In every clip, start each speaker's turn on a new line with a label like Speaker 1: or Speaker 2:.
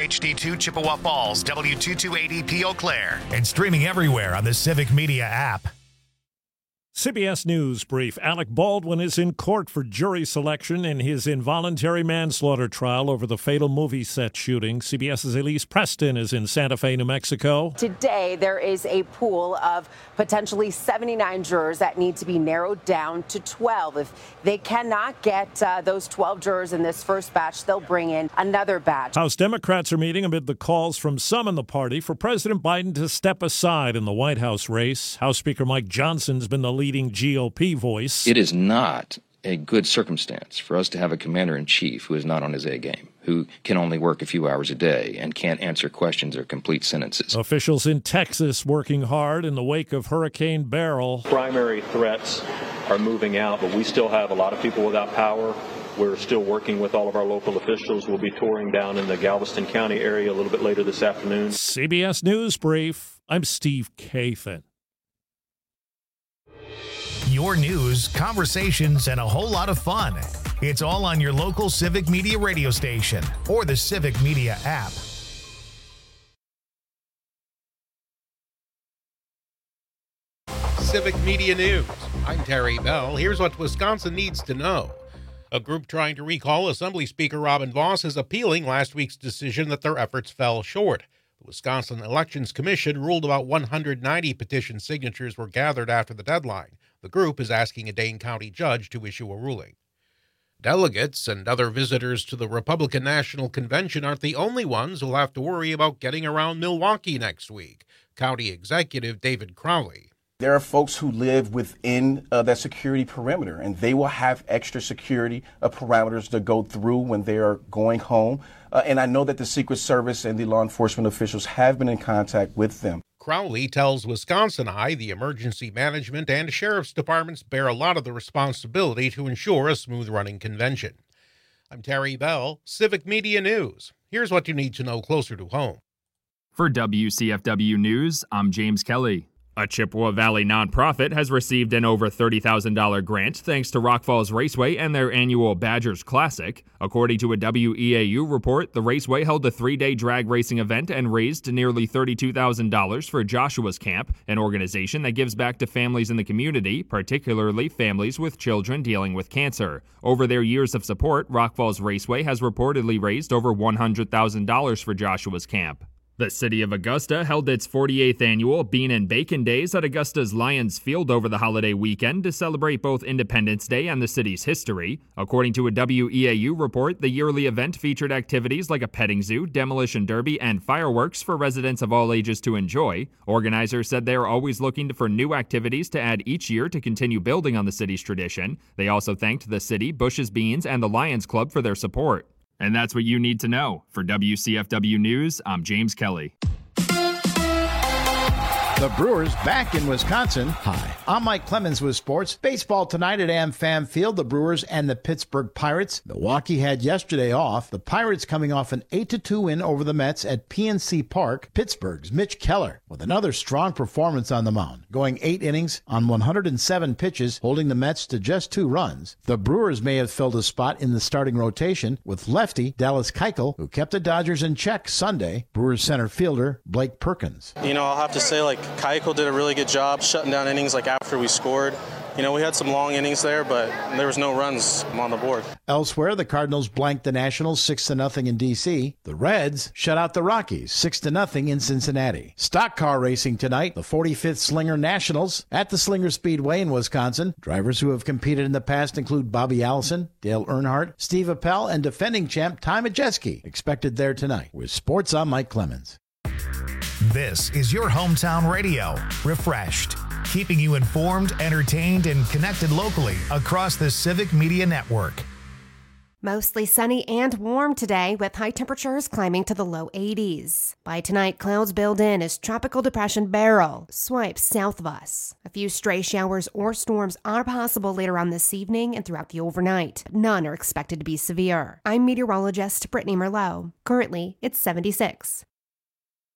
Speaker 1: WHD2 Chippewa Falls, W228EP Eau Claire.
Speaker 2: And streaming everywhere on the Civic Media app.
Speaker 3: CBS News brief. Alec Baldwin is in court for jury selection in his involuntary manslaughter trial over the fatal movie set shooting. CBS's Elise Preston is in Santa Fe, New Mexico.
Speaker 4: Today, there is a pool of potentially 79 jurors that need to be narrowed down to 12. If they cannot get those 12 jurors in this first batch, they'll bring in another batch.
Speaker 3: House Democrats are meeting amid the calls from some in the party for President Biden to step aside in the White House race. House Speaker Mike Johnson's been the leading GOP voice.
Speaker 5: It is not a good circumstance for us to have a commander-in-chief who is not on his A game, who can only work a few hours a day and can't answer questions or complete sentences.
Speaker 3: Officials in Texas working hard in the wake of Hurricane Beryl.
Speaker 6: Primary threats are moving out, but we still have a lot of people without power. We're still working with all of our local officials. We'll be touring down in the Galveston County area a little bit later this afternoon.
Speaker 3: CBS News Brief. I'm Steve Kathan.
Speaker 2: Your news, conversations, and a whole lot of fun. It's all on your local Civic Media radio station or the Civic Media app.
Speaker 7: Civic Media News. I'm Terry Bell. Here's what Wisconsin needs to know. A group trying to recall Assembly Speaker Robin Vos is appealing last week's decision that their efforts fell short. The Wisconsin Elections Commission ruled about 190 petition signatures were gathered after the deadline. The group is asking a Dane County judge to issue a ruling. Delegates and other visitors to the Republican National Convention aren't the only ones who'll have to worry about getting around Milwaukee next week. County Executive David Crowley.
Speaker 8: There are folks who live within that security perimeter, and they will have extra security parameters to go through when they are going home. And I know that the Secret Service and the law enforcement officials have been in contact with them.
Speaker 7: Crowley tells Wisconsin Eye the emergency management and sheriff's departments bear a lot of the responsibility to ensure a smooth-running convention. I'm Terry Bell, Civic Media News. Here's what you need to know closer to home.
Speaker 9: For WCFW News, I'm James Kelly. A Chippewa Valley nonprofit has received an over $30,000 grant thanks to Rock Falls Raceway and their annual Badgers Classic. According to a WEAU report, the Raceway held a 3-day drag racing event and raised nearly $32,000 for Joshua's Camp, an organization that gives back to families in the community, particularly families with children dealing with cancer. Over their years of support, Rock Falls Raceway has reportedly raised over $100,000 for Joshua's Camp. The city of Augusta held its 48th annual Bean and Bacon Days at Augusta's Lions Field over the holiday weekend to celebrate both Independence Day and the city's history. According to a WEAU report, the yearly event featured activities like a petting zoo, demolition derby, and fireworks for residents of all ages to enjoy. Organizers said they are always looking for new activities to add each year to continue building on the city's tradition. They also thanked the city, Bush's Beans, and the Lions Club for their support. And that's what you need to know. For WCFW News, I'm James Kelly.
Speaker 10: The Brewers back in Wisconsin. Hi, I'm Mike Clemens with sports. Baseball tonight at AmFam Field, the Brewers and the Pittsburgh Pirates. Milwaukee had yesterday off. The Pirates coming off an 8-2 win over the Mets at PNC Park. Pittsburgh's Mitch Keller with another strong performance on the mound, going 8 innings on 107 pitches, holding the Mets to just 2 runs. The Brewers may have filled a spot in the starting rotation with lefty Dallas Keuchel, who kept the Dodgers in check Sunday. Brewers center fielder Blake Perkins.
Speaker 11: I'll have to say, Keuchel did a really good job shutting down innings after we scored. We had some long innings there, but there was no runs on the board.
Speaker 10: Elsewhere, the Cardinals blanked the Nationals 6-0 in D.C. The Reds shut out the Rockies 6-0 in Cincinnati. Stock car racing tonight, the 45th Slinger Nationals at the Slinger Speedway in Wisconsin. Drivers who have competed in the past include Bobby Allison, Dale Earnhardt, Steve Appel, and defending champ Ty Majeski, expected there tonight. With sports, I'm Mike Clemens.
Speaker 2: This is your hometown radio, refreshed, keeping you informed, entertained, and connected locally across the Civic Media Network.
Speaker 12: Mostly sunny and warm today, with high temperatures climbing to the low 80s. By tonight, clouds build in as Tropical Depression Beryl swipes south of us. A few stray showers or storms are possible later on this evening and throughout the overnight, but none are expected to be severe. I'm meteorologist Brittany Merlot. Currently, it's 76.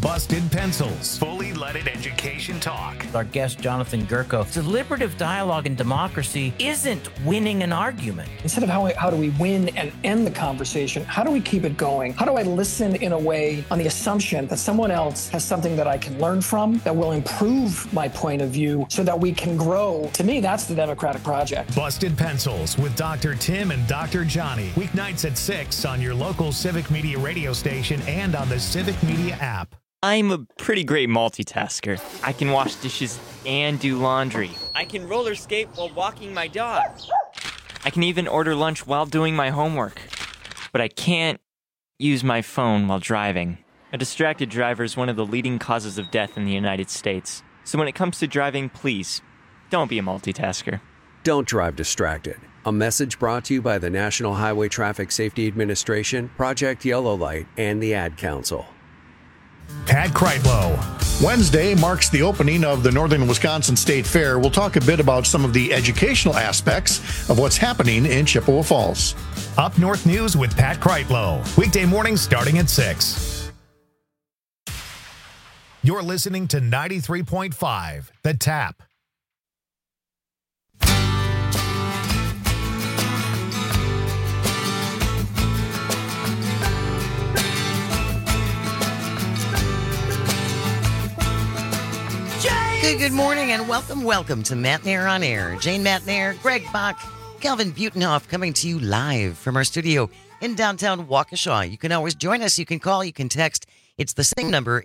Speaker 2: Busted Pencils, fully leaded education talk.
Speaker 13: Our guest, Jonathan Gurko, deliberative dialogue and democracy isn't winning an argument.
Speaker 14: Instead of how do we win and end the conversation, how do we keep it going? How do I listen in a way on the assumption that someone else has something that I can learn from, that will improve my point of view so that we can grow? To me, that's the democratic project.
Speaker 2: Busted Pencils with Dr. Tim and Dr. Johnny. Weeknights at 6 on your local Civic Media radio station and on the Civic Media app.
Speaker 15: I'm a pretty great multitasker. I can wash dishes and do laundry. I can roller skate while walking my dog. I can even order lunch while doing my homework. But I can't use my phone while driving. A distracted driver is one of the leading causes of death in the United States. So when it comes to driving, please, don't be a multitasker.
Speaker 16: Don't drive distracted. A message brought to you by the National Highway Traffic Safety Administration, Project Yellow Light, and the Ad Council.
Speaker 2: Pat Kreitlow.
Speaker 10: Wednesday marks the opening of the Northern Wisconsin State Fair. We'll talk a bit about some of the educational aspects of what's happening in Chippewa Falls.
Speaker 2: Up North News with Pat Kreitlow. Weekday mornings starting at 6. You're listening to 93.5, The Tap.
Speaker 17: Good morning and welcome to Matt Nair on Air. Jane Matt Nair, Greg Bach, Calvin Butenhoff coming to you live from our studio in downtown Waukesha. You can always join us. You can call, you can text. It's the same number,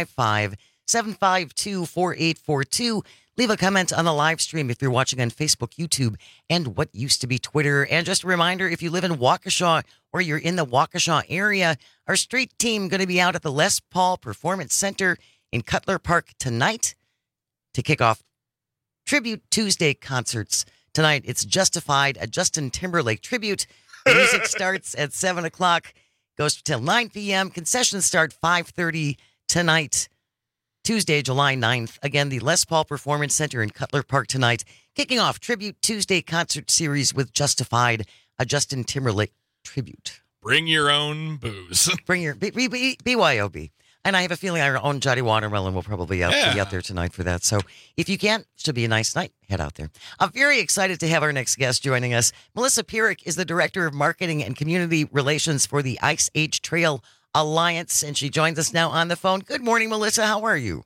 Speaker 17: 855-752-4842. Leave a comment on the live stream if you're watching on Facebook, YouTube, and what used to be Twitter. And just a reminder, if you live in Waukesha or you're in the Waukesha area, our street team going to be out at the Les Paul Performance Center in Cutler Park tonight to kick off Tribute Tuesday concerts. Tonight, it's Justified, a Justin Timberlake tribute. The music starts at 7 o'clock, goes till 9 p.m. Concessions start 5:30 tonight, Tuesday, July 9th. Again, the Les Paul Performance Center in Cutler Park tonight, kicking off Tribute Tuesday concert series with Justified, a Justin Timberlake tribute.
Speaker 18: Bring your own booze.
Speaker 17: Bring your BYOB. And I have a feeling our own Johnny Watermelon will probably be out there tonight for that. So if you can, should be a nice night. Head out there. I'm very excited to have our next guest joining us. Melissa Pierik is the Director of Marketing and Community Relations for the Ice Age Trail Alliance, and she joins us now on the phone. Good morning, Melissa. How are you?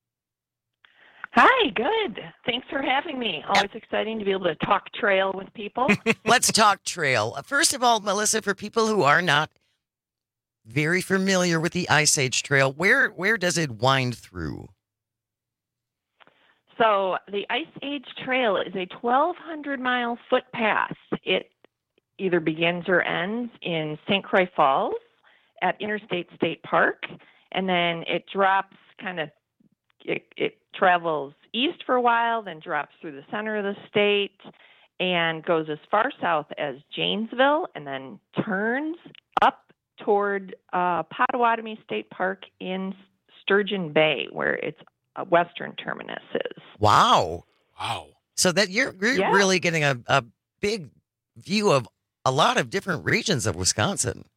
Speaker 19: Hi, good. Thanks for having me. Always exciting to be able to talk trail with people.
Speaker 17: Let's talk trail. First of all, Melissa, for people who are not very familiar with the Ice Age Trail, where does it wind through?
Speaker 19: So the Ice Age Trail is a 1,200-mile footpath. It either begins or ends in St. Croix Falls at Interstate State Park, and then it drops it travels east for a while, then drops through the center of the state and goes as far south as Janesville, and then turns up toward Potawatomi State Park in Sturgeon Bay, where its western terminus is.
Speaker 17: Wow. So that you're really getting a big view of a lot of different regions of Wisconsin.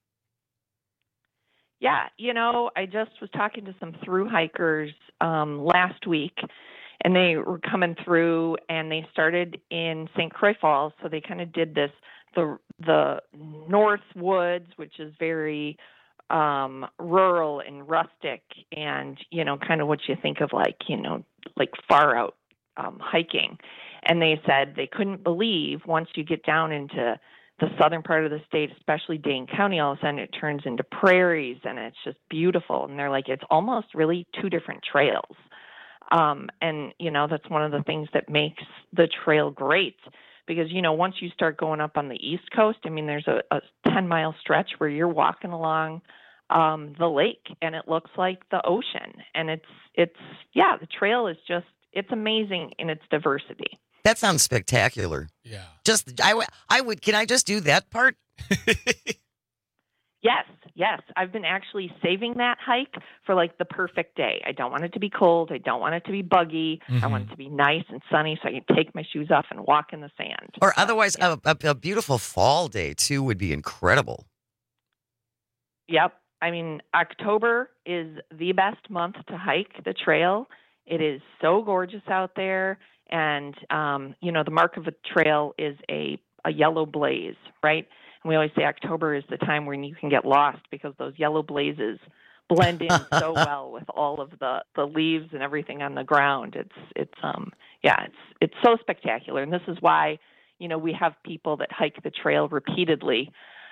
Speaker 19: Yeah, I just was talking to some through hikers last week, and they were coming through, and they started in St. Croix Falls, so they kind of did this, the North Woods, which is very rural and rustic, and kind of what you think of like far out hiking. And they said they couldn't believe once you get down into the southern part of the state, especially Dane County, all of a sudden it turns into prairies, and it's just beautiful. And they're like, it's almost really two different trails. And that's one of the things that makes the trail great. Because, once you start going up on the East Coast, there's a 10-mile stretch where you're walking along the lake, and it looks like the ocean. And the trail is it's amazing in its diversity.
Speaker 17: That sounds spectacular.
Speaker 18: Yeah.
Speaker 17: I would, can I just do that part?
Speaker 19: Yes. I've been actually saving that hike for the perfect day. I don't want it to be cold. I don't want it to be buggy. Mm-hmm. I want it to be nice and sunny so I can take my shoes off and walk in the sand.
Speaker 17: Or otherwise, a beautiful fall day, too, would be incredible.
Speaker 19: Yep. I mean, October is the best month to hike the trail. It is so gorgeous out there. And, the mark of a trail is a yellow blaze, right? And we always say October is the time when you can get lost because those yellow blazes blend in so well with all of the leaves and everything on the ground. It's so spectacular. And this is why, we have people that hike the trail repeatedly.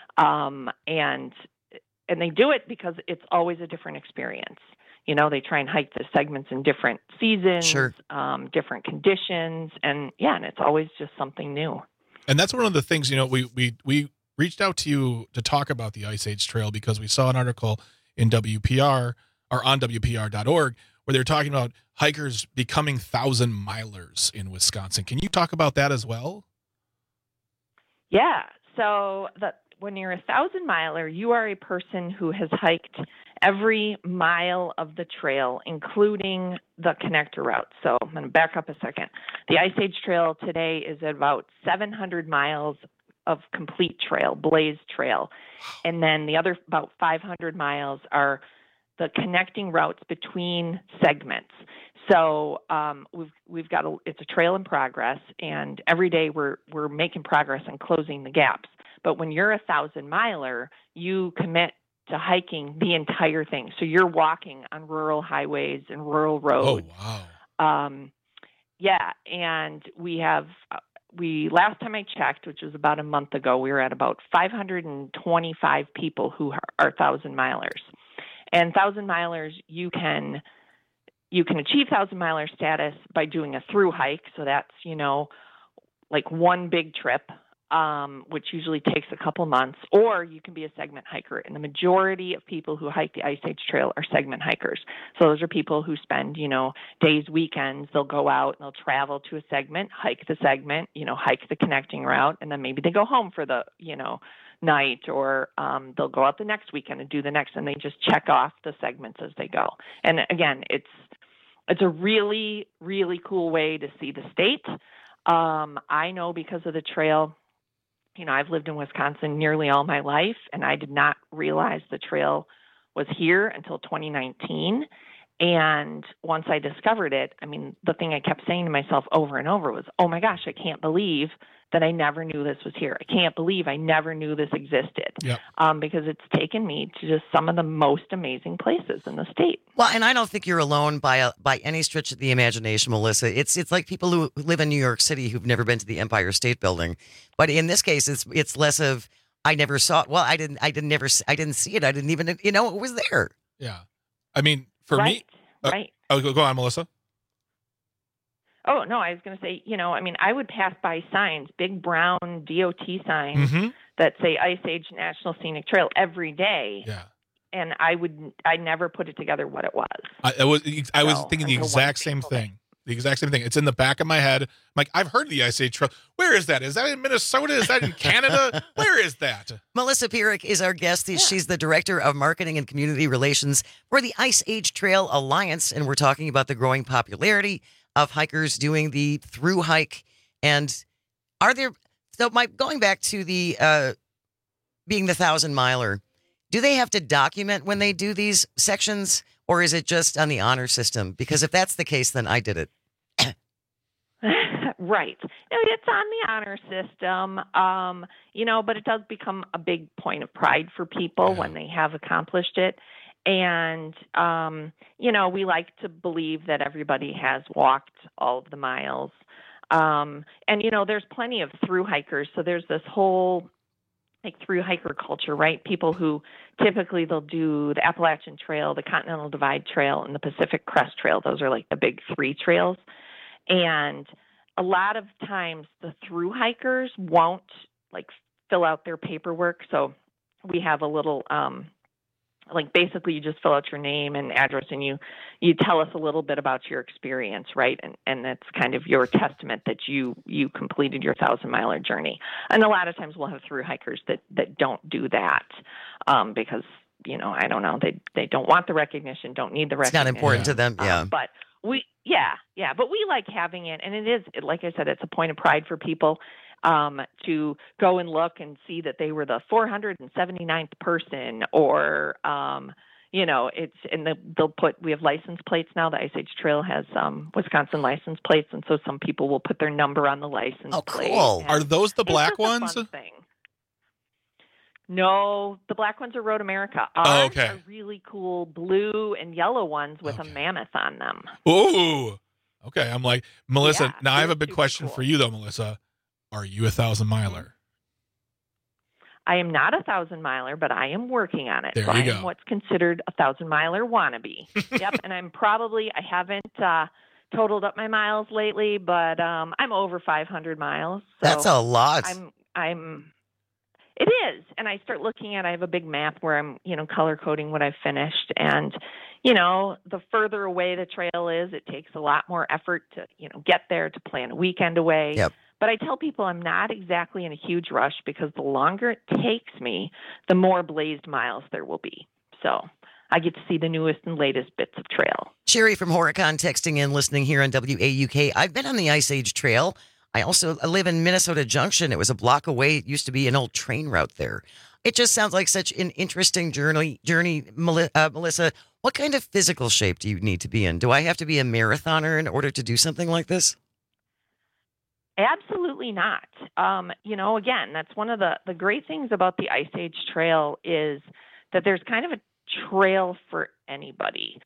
Speaker 19: And they do it because it's always a different experience. They try and hike the segments in different seasons,
Speaker 17: Sure.
Speaker 19: Different conditions. And it's always just something new.
Speaker 18: And that's one of the things, we reached out to you to talk about the Ice Age Trail because we saw an article in WPR or on WPR.org where they're talking about hikers becoming 1,000-milers in Wisconsin. Can you talk about that as well?
Speaker 19: Yeah. So when you're a 1,000-miler, you are a person who has hiked every mile of the trail, including the connector route. So I'm going to back up a second. The Ice Age Trail today is at about 700 miles of complete trail, blazed trail. And then the other about 500 miles are the connecting routes between segments. So we've got it's a trail in progress, and every day we're making progress and closing the gaps. But when you're a 1,000-miler, you commit to hiking the entire thing. So you're walking on rural highways and rural roads.
Speaker 18: Oh, wow.
Speaker 19: And we last time I checked, which was about a month ago, we were at about 525 people who are 1,000-milers. And 1,000-milers, you can achieve 1,000-miler status by doing a through hike. So that's, like one big trip, which usually takes a couple months, or you can be a segment hiker. And the majority of people who hike the Ice Age Trail are segment hikers. So those are people who spend, days, weekends. They'll go out and they'll travel to a segment, hike the segment, hike the connecting route, and then maybe they go home for the, night, or they'll go out the next weekend and do the next, and they just check off the segments as they go. And again, it's a really, really cool way to see the state. I know because of the trail, I've lived in Wisconsin nearly all my life, and I did not realize the trail was here until 2019. And once I discovered it, the thing I kept saying to myself over and over was, oh my gosh, I can't believe that I never knew this was here. I can't believe I never knew this existed.
Speaker 18: Yep.
Speaker 19: Because it's taken me to just some of the most amazing places in the state.
Speaker 17: Well, and I don't think you're alone by any stretch of the imagination, Melissa. It's like people who live in New York City who've never been to the Empire State Building. But in this case, it's less of I never saw it. Well, I didn't see it. I didn't even it was there.
Speaker 18: Yeah. For me,
Speaker 19: right.
Speaker 18: Go on, Melissa.
Speaker 19: Oh, no, I was going to say, I would pass by signs, big brown DOT signs that say Ice Age National Scenic Trail every day.
Speaker 18: Yeah.
Speaker 19: And I never put it together what it was.
Speaker 18: I was thinking the exact same thing. The exact same thing. It's in the back of my head. I'm like, I've heard of the Ice Age Trail. Where is that? Is that in Minnesota? Is that in Canada? Where is that?
Speaker 17: Melissa Pierik is our guest. Yeah. She's the Director of Marketing and Community Relations for the Ice Age Trail Alliance. And we're talking about the growing popularity of hikers doing the through hike. And going back to the being the 1,000-miler, do they have to document when they do these sections, or is it just on the honor system? Because if that's the case, then I did it.
Speaker 19: Right. It's on the honor system, but it does become a big point of pride for people when they have accomplished it. And, we like to believe that everybody has walked all of the miles. And there's plenty of through hikers. So there's this whole through hiker culture, right? People who typically they'll do the Appalachian Trail, the Continental Divide Trail, and the Pacific Crest Trail. Those are like the big three trails. And a lot of times the through hikers won't fill out their paperwork. So we have a little, basically you just fill out your name and address, and you tell us a little bit about your experience, right? And that's kind of your testament that you completed your 1,000-miler journey. And a lot of times we'll have through hikers that don't do that because, I don't know, they don't want the recognition, don't need the recognition.
Speaker 17: It's not important to them, yeah.
Speaker 19: But we like having it, and it is, like I said, it's a point of pride for people. to go and look and see that they were the 479th person, or we have license plates now. The Ice Age Trail has Wisconsin license plates, and so some people will put their number on the license plate.
Speaker 17: Cool.
Speaker 18: Are those the black ones?
Speaker 19: No, the black ones are Road America. Ours are really cool blue and yetlow ones with a mammoth on them.
Speaker 18: Ooh. Okay. I'm like, Melissa, now I have a big question for you, though, Melissa. Are you a 1,000-miler?
Speaker 19: I am not a 1,000-miler, but I am working on it.
Speaker 18: There
Speaker 19: so
Speaker 18: you
Speaker 19: I
Speaker 18: go.
Speaker 19: am what's considered a 1,000-miler wannabe. Yep, and I haven't totaled up my miles lately, but I'm over 500 miles. So
Speaker 17: that's a lot.
Speaker 19: It is, and I start looking at. I have a big map where I'm, color coding what I've finished, and the further away the trail is, it takes a lot more effort to, get there, to plan a weekend away.
Speaker 17: Yep.
Speaker 19: But I tell people I'm not exactly in a huge rush, because the longer it takes me, the more blazed miles there will be. So I get to see the newest and latest bits of trail.
Speaker 17: Sherry from Horicon texting in, listening here on WAUK. I've been on the Ice Age Trail. I live in Minnesota Junction. It was a block away. It used to be an old train route there. It just sounds like such an interesting journey. Melissa, what kind of physical shape do you need to be in? Do I have to be a marathoner in order to do something like this?
Speaker 19: Absolutely not. Again, that's one of the great things about the Ice Age Trail is that there's kind of a trail for anybody.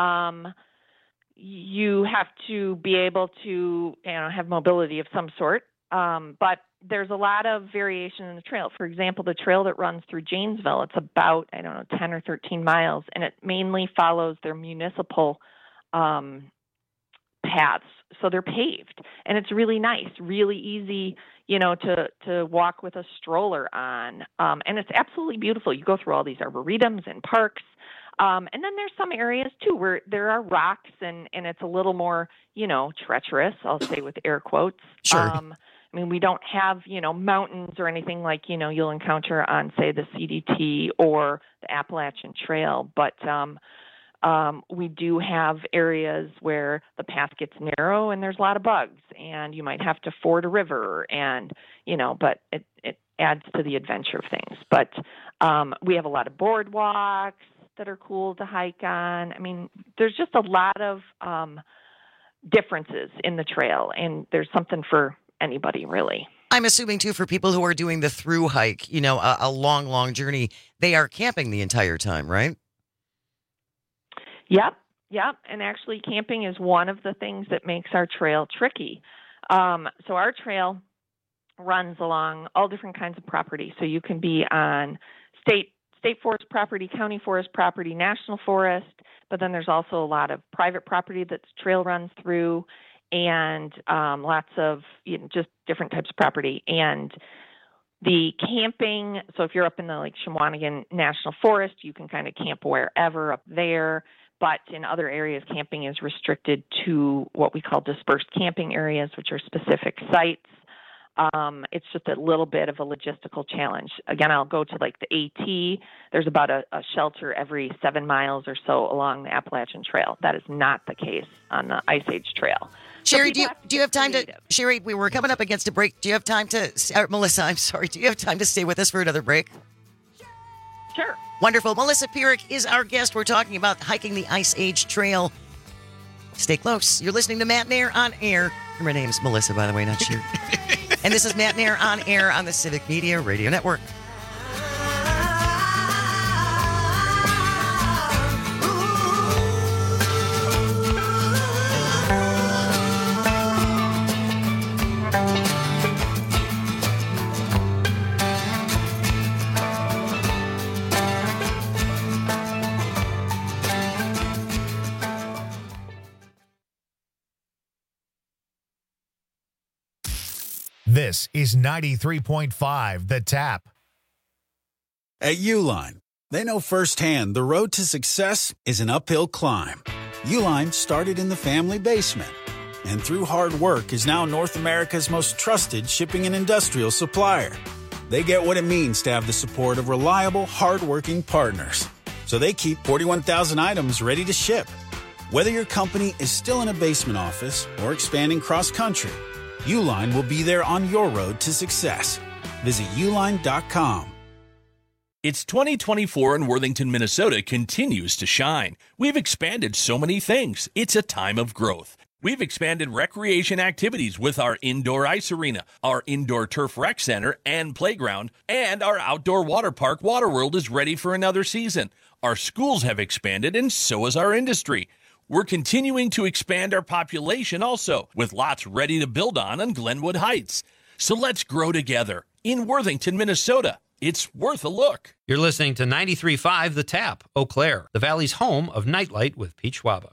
Speaker 19: You have to be able to, have mobility of some sort, but there's a lot of variation in the trail. For example, the trail that runs through Janesville, it's about, 10 or 13 miles, and it mainly follows their municipal paths. So they're paved, and it's really nice, really easy, to walk with a stroller on. And it's absolutely beautiful. You go through all these arboretums and parks. And then there's some areas too where there are rocks and it's a little more, treacherous, I'll say with air quotes.
Speaker 17: Sure.
Speaker 19: We don't have, mountains or anything like, you'll encounter on, say, the CDT or the Appalachian Trail. But we do have areas where the path gets narrow and there's a lot of bugs, and you might have to ford a river, and, but it adds to the adventure of things. But we have a lot of boardwalks that are cool to hike on. There's just a lot of differences in the trail, and there's something for anybody, really.
Speaker 17: I'm assuming, too, for people who are doing the through hike, a long, long journey, they are camping the entire time, right?
Speaker 19: Yep. And actually, camping is one of the things that makes our trail tricky. So our trail runs along all different kinds of property. So you can be on state forest property, county forest property, national forest, but then there's also a lot of private property that the trail runs through, and lots of just different types of property. And the camping, so if you're up in the Shawanigan National Forest, you can kind of camp wherever up there. But in other areas, camping is restricted to what we call dispersed camping areas, which are specific sites. It's just a little bit of a logistical challenge. Again, I'll go to the AT. There's about a shelter every 7 miles or so along the Appalachian Trail. That is not the case on the Ice Age Trail.
Speaker 17: Sherry, do you have time to? Sherry, we were coming up against a break. Do you have time to? Melissa, I'm sorry. Do you have time to stay with us for another break?
Speaker 19: Sure.
Speaker 17: Wonderful. Melissa Pierik is our guest. We're talking about hiking the Ice Age Trail. Stay close. You're listening to Matt Nair on Air. My name's Melissa, by the way, not Sherry. And this is Matt Nair on Air on the Civic Media Radio Network.
Speaker 2: This is 93.5 The Tap.
Speaker 20: At Uline, they know firsthand the road to success is an uphill climb. Uline started in the family basement, and through hard work is now North America's most trusted shipping and industrial supplier. They get what it means to have the support of reliable, hardworking partners. So they keep 41,000 items ready to ship. Whether your company is still in a basement office or expanding cross-country, Uline will be there on your road to success. Visit uline.com.
Speaker 21: It's 2024 and Worthington, Minnesota continues to shine. We've expanded so many things. It's a time of growth. We've expanded recreation activities with our indoor ice arena, our indoor turf rec center and playground, and our outdoor water park Waterworld is ready for another season. Our schools have expanded and so has our industry. We're continuing to expand our population also, with lots ready to build on Glenwood Heights. So let's grow together in Worthington, Minnesota. It's worth a look.
Speaker 22: You're listening to 93.5 The Tap, Eau Claire, the Valley's home of Nightlight with Pete Schwaba.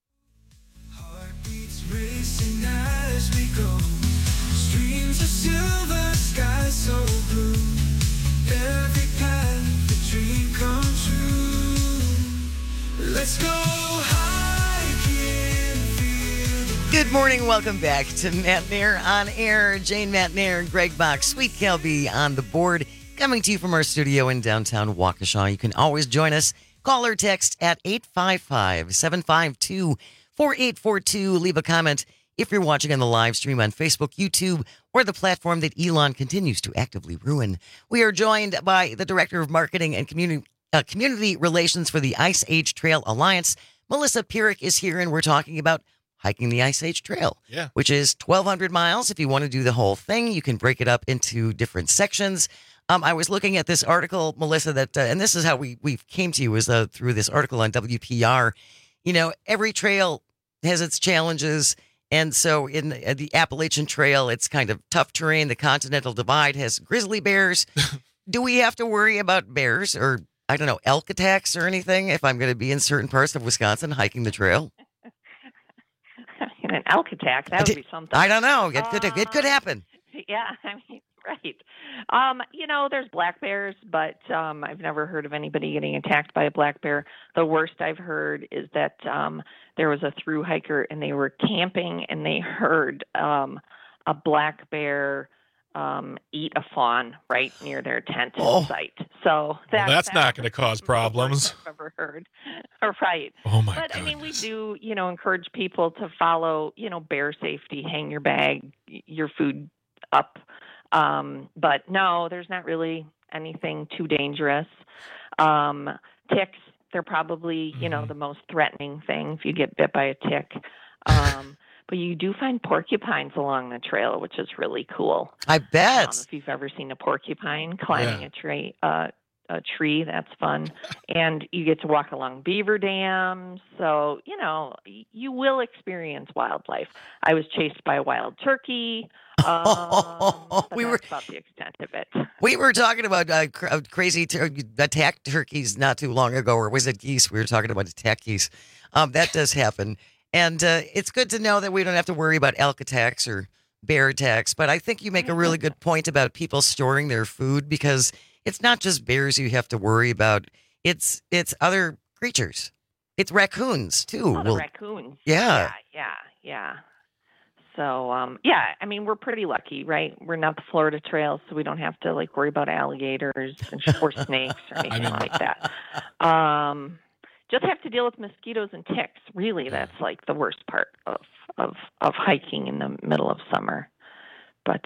Speaker 23: Racing as we go, streams of silver, sky so blue, every path the dream comes true. Let's go hiking, feel.
Speaker 17: Good morning, welcome back to Matt Nair on air. Jane Matt Nair, Greg Box, Sweet Kelby on the board, coming to you from our studio in downtown Waukesha. You can always join us. Call or text at 855-752-4842. Leave a comment if you're watching on the live stream on Facebook, YouTube, or the platform that Elon continues to actively ruin. We are joined by the Director of Marketing and Community Relations for the Ice Age Trail Alliance. Melissa Pierik is here, and we're talking about hiking the Ice Age Trail, which is 1,200 miles. If you want to do the whole thing, you can break it up into different sections. I was looking at this article, Melissa, that and this is how we came to you, is through this article on WPR. You know, every trail has its challenges. And so in the Appalachian Trail, it's kind of tough terrain. The Continental Divide has grizzly bears. Do we have to worry about bears or, I don't know, elk attacks or anything if I'm going to be in certain parts of Wisconsin hiking the trail?
Speaker 19: An elk attack, that would be something.
Speaker 17: I don't know. It could happen.
Speaker 19: Yeah, I mean, right. There's black bears, but I've never heard of anybody getting attacked by a black bear. The worst I've heard is that there was a thru hiker and they were camping and they heard a black bear eat a fawn right near their tent site. So
Speaker 18: that's not going to cause problems.
Speaker 19: I've ever heard. Right.
Speaker 18: Oh my
Speaker 19: But
Speaker 18: goodness.
Speaker 19: I mean, we do, encourage people to follow, bear safety, hang your bag, your food up. But no, there's not really anything too dangerous. Ticks, they're probably, the most threatening thing if you get bit by a tick. But you do find porcupines along the trail, which is really cool.
Speaker 17: I bet.
Speaker 19: If you've ever seen a porcupine climbing a tree, that's fun. And you get to walk along beaver dams. So, you will experience wildlife. I was chased by a wild turkey. But that's about the extent of it.
Speaker 17: We were talking about crazy attack turkeys not too long ago, or was it geese? We were talking about attack geese. That does happen. And it's good to know that we don't have to worry about elk attacks or bear attacks. But I think you make a really good point about people storing their food, because it's not just bears you have to worry about. It's other creatures. It's raccoons, too.
Speaker 19: Oh, the raccoons.
Speaker 17: Yeah.
Speaker 19: Yeah. So, I mean, we're pretty lucky, right? We're not the Florida Trail, so we don't have to, worry about alligators or snakes or anything like that. Just have to deal with mosquitoes and ticks. Really, that's, the worst part of hiking in the middle of summer. But,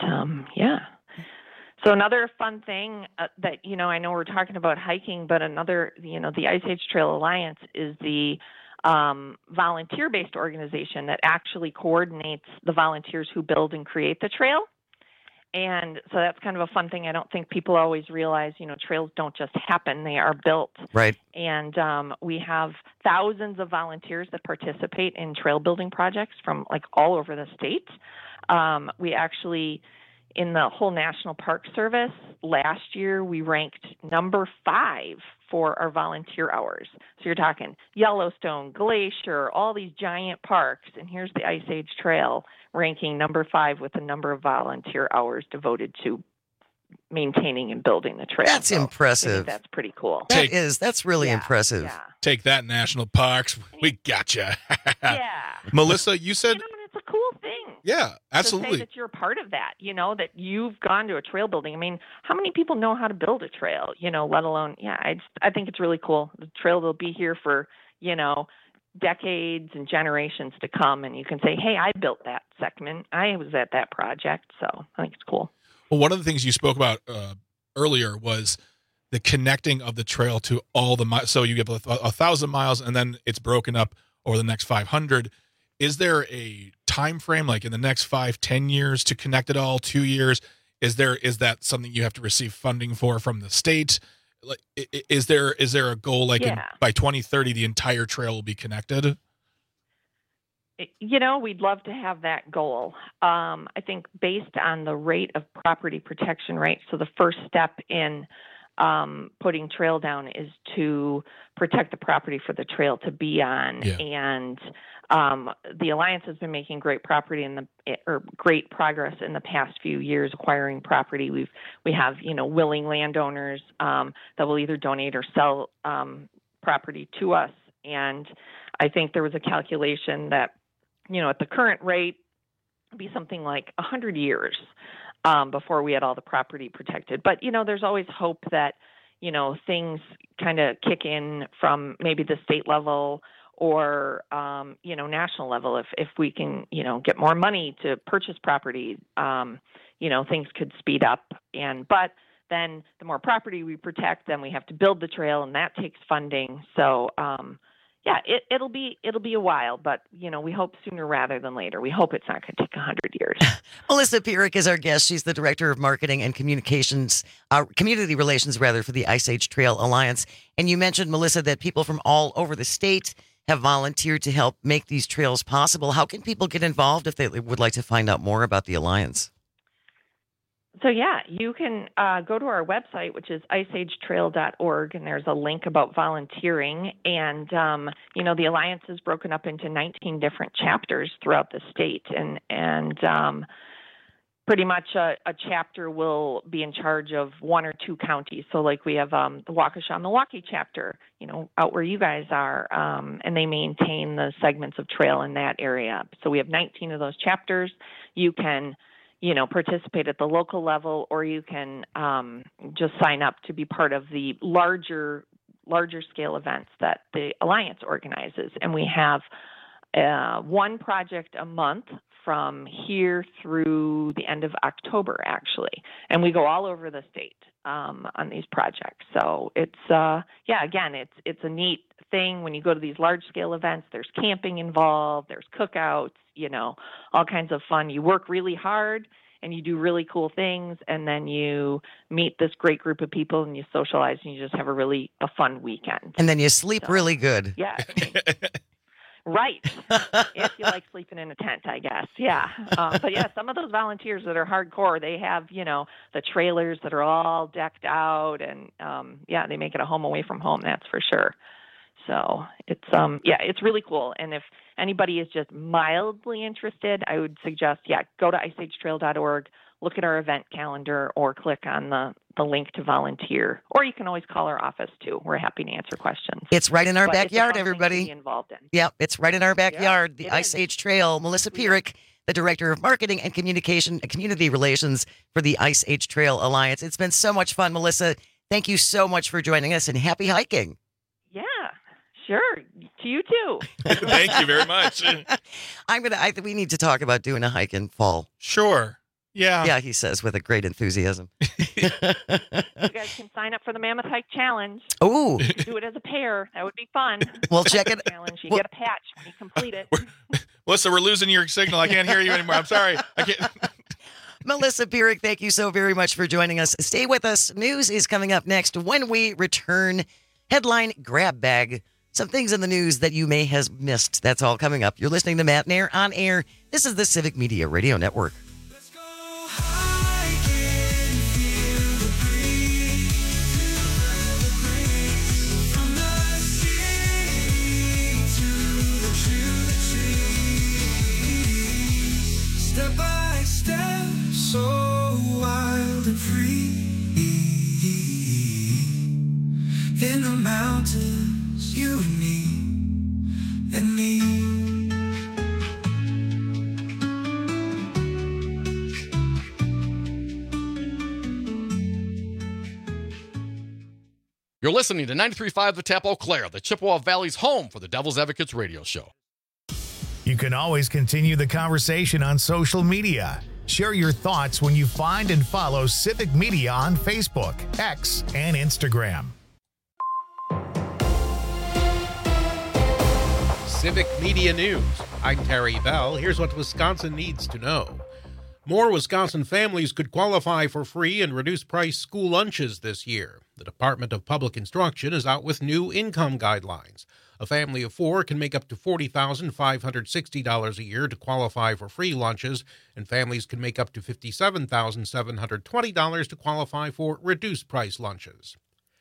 Speaker 19: So another fun thing that, I know we're talking about hiking, but another, the Ice Age Trail Alliance is the volunteer-based organization that actually coordinates the volunteers who build and create the trail. And so that's kind of a fun thing. I don't think people always realize, trails don't just happen. They are built.
Speaker 17: Right.
Speaker 19: And we have thousands of volunteers that participate in trail building projects from all over the state. We actually, in the whole National Park Service, last year we ranked number 5 for our volunteer hours. So you're talking Yellowstone, Glacier, all these giant parks, and here's the Ice Age Trail ranking number 5 with the number of volunteer hours devoted to maintaining and building the trail.
Speaker 17: That's impressive.
Speaker 19: I think that's pretty cool.
Speaker 17: That's really impressive.
Speaker 19: Yeah.
Speaker 18: Take that, national parks. We gotcha.
Speaker 19: Yeah.
Speaker 18: Melissa, you said...
Speaker 19: it's a cool thing.
Speaker 18: Yeah, absolutely.
Speaker 19: To say that you're a part of that, that you've gone to a trail building. I mean, how many people know how to build a trail, let alone, I think it's really cool. The trail will be here for, decades and generations to come, and you can say, hey, I built that segment. I was at that project. So I think it's cool.
Speaker 18: Well, one of the things you spoke about earlier was the connecting of the trail to all the miles. So you get 1,000 miles, and then it's broken up over the next 500. Is there a time frame, like in the next 5-10 years, to connect it all? 2 years? Is that something you have to receive funding for from the state? Like, is there a goal like by 2030 the entire trail will be connected?
Speaker 19: We'd love to have that goal. I think based on the rate of property protection, right? So the first step in putting trail down is to protect the property for the trail to be on. Yeah. And the Alliance has been making great great progress in the past few years acquiring property. We have willing landowners that will either donate or sell property to us. And I think there was a calculation that at the current rate, it'd be something like 100 years before we had all the property protected. But, there's always hope that, things kind of kick in from maybe the state level or, national level. If we can, get more money to purchase property, things could speed up. But then the more property we protect, then we have to build the trail, and that takes funding. So, it'll be a while, but we hope sooner rather than later. We hope it's not going to take 100 years.
Speaker 17: Melissa Pierik is our guest. She's the Director of Marketing and Community Relations for the Ice Age Trail Alliance. And you mentioned, Melissa, that people from all over the state have volunteered to help make these trails possible. How can people get involved if they would like to find out more about the Alliance?
Speaker 19: So, you can go to our website, which is iceagetrail.org, and there's a link about volunteering. And, the Alliance is broken up into 19 different chapters throughout the state. And pretty much a chapter will be in charge of one or two counties. So, like we have the Waukesha, Milwaukee chapter, out where you guys are, and they maintain the segments of trail in that area. So we have 19 of those chapters. You can participate at the local level, or you can just sign up to be part of the larger scale events that the Alliance organizes. And we have one project a month from here through the end of October, actually. And we go all over the state on these projects. So it's, again, it's a neat thing. When you go to these large scale events, there's camping involved, there's cookouts, all kinds of fun. You work really hard and you do really cool things, and then you meet this great group of people and you socialize and you just have a fun weekend.
Speaker 17: And then you sleep really good.
Speaker 19: Yeah. Right. If you like sleeping in a tent, I guess. Yeah. But some of those volunteers that are hardcore, they have, the trailers that are all decked out, and they make it a home away from home. That's for sure. So it's really cool. And if anybody is just mildly interested, I would suggest, go to iceagetrail.org, look at our event calendar, or click on the link to volunteer. Or you can always call our office too. We're happy to answer questions.
Speaker 17: It's right in our backyard, everybody.
Speaker 19: Be involved in.
Speaker 17: Yep, it's right in our backyard. The Ice Age Trail. Melissa Pierik, the Director of Marketing and Community Relations for the Ice Age Trail Alliance. It's been so much fun, Melissa. Thank you so much for joining us, and happy hiking.
Speaker 19: Yeah. Sure. To you too.
Speaker 18: Thank you very much.
Speaker 17: We need to talk about doing a hike in fall.
Speaker 18: Sure. Yeah.
Speaker 17: Yeah, he says with a great enthusiasm.
Speaker 19: You guys can sign up for the Mammoth Hike Challenge.
Speaker 17: Oh.
Speaker 19: Do it as a pair. That would be fun.
Speaker 17: Well, check it.
Speaker 19: Challenge. You get a patch when you complete it.
Speaker 18: Melissa, we're losing your signal. I can't hear you anymore. I'm sorry. I can't.
Speaker 17: Melissa Pierik, thank you so very much for joining us. Stay with us. News is coming up next when we return. Headline grab bag. Some things in the news that you may have missed. That's all coming up. You're listening to Matt Nair on air. This is the Civic Media Radio Network.
Speaker 23: Step by step, so wild and free. In the mountains, you and me,
Speaker 1: You're listening to 93.5 The Tap Eau Claire, the Chippewa Valley's home for the Devil's Advocates radio show.
Speaker 2: You can always continue the conversation on social media. Share your thoughts when you find and follow Civic Media on Facebook, X, and Instagram.
Speaker 7: Civic Media News. I'm Terry Bell. Here's what Wisconsin needs to know. More Wisconsin families could qualify for free and reduced price school lunches this year. The Department of Public Instruction is out with new income guidelines. A family of 4 can make up to $40,560 a year to qualify for free lunches, and families can make up to $57,720 to qualify for reduced price lunches.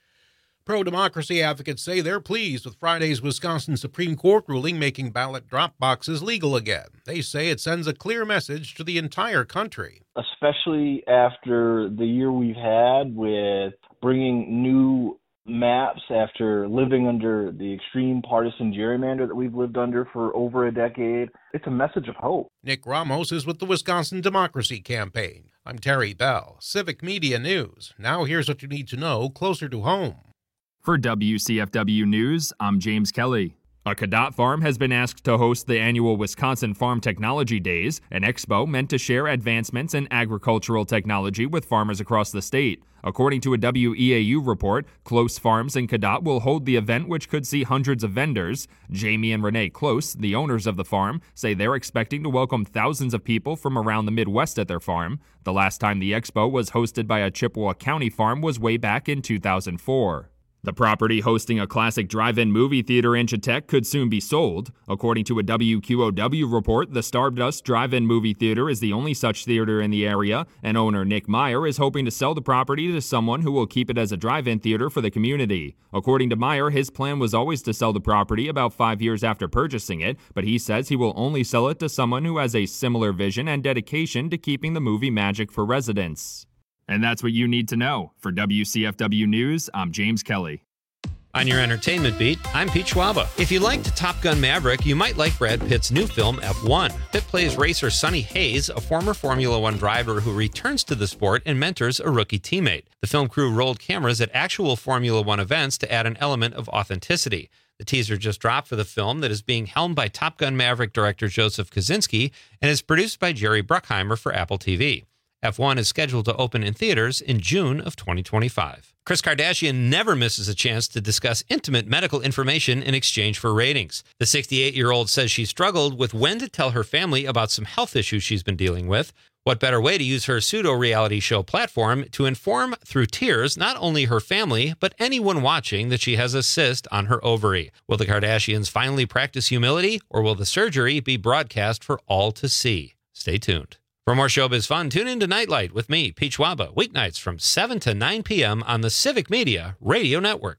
Speaker 7: Pro-democracy advocates say they're pleased with Friday's Wisconsin Supreme Court ruling making ballot drop boxes legal again. They say it sends a clear message to the entire country.
Speaker 4: Especially after the year we've had with bringing new maps after living under the extreme partisan gerrymander that we've lived under for over a decade. It's a message of hope.
Speaker 7: Nick Ramos is with the Wisconsin Democracy Campaign. I'm Terry Bell, Civic Media News. Now here's what you need to know closer to home.
Speaker 9: For WCFW News, I'm James Kelly. A Cadott farm has been asked to host the annual Wisconsin Farm Technology Days, an expo meant to share advancements in agricultural technology with farmers across the state. According to a WEAU report, Close Farms in Cadott will hold the event, which could see hundreds of vendors. Jamie and Renee Close, the owners of the farm, say they're expecting to welcome thousands of people from around the Midwest at their farm. The last time the expo was hosted by a Chippewa County farm was way back in 2004. The property hosting a classic drive-in movie theater in Chetek could soon be sold. According to a WQOW report, the Stardust Drive-In Movie Theater is the only such theater in the area, and owner Nick Meyer is hoping to sell the property to someone who will keep it as a drive-in theater for the community. According to Meyer, his plan was always to sell the property about 5 years after purchasing it, but he says he will only sell it to someone who has a similar vision and dedication to keeping the movie magic for residents. And that's what you need to know. For WCFW News, I'm James Kelly.
Speaker 22: On your entertainment beat, I'm Pete Schwaba. If you liked Top Gun Maverick, you might like Brad Pitt's new film, F1. Pitt plays racer Sonny Hayes, a former Formula One driver who returns to the sport and mentors a rookie teammate. The film crew rolled cameras at actual Formula One events to add an element of authenticity. The teaser just dropped for the film that is being helmed by Top Gun Maverick director Joseph Kosinski and is produced by Jerry Bruckheimer for Apple TV. F1 is scheduled to open in theaters in June of 2025. Kris Kardashian never misses a chance to discuss intimate medical information in exchange for ratings. The 68-year-old says she struggled with when to tell her family about some health issues she's been dealing with. What better way to use her pseudo-reality show platform to inform through tears not only her family, but anyone watching that she has a cyst on her ovary? Will the Kardashians finally practice humility, or will the surgery be broadcast for all to see? Stay tuned. For more showbiz fun, tune in to Nightlight with me, Pete Schwaba, weeknights from 7 to 9 p.m. on the Civic Media Radio Network.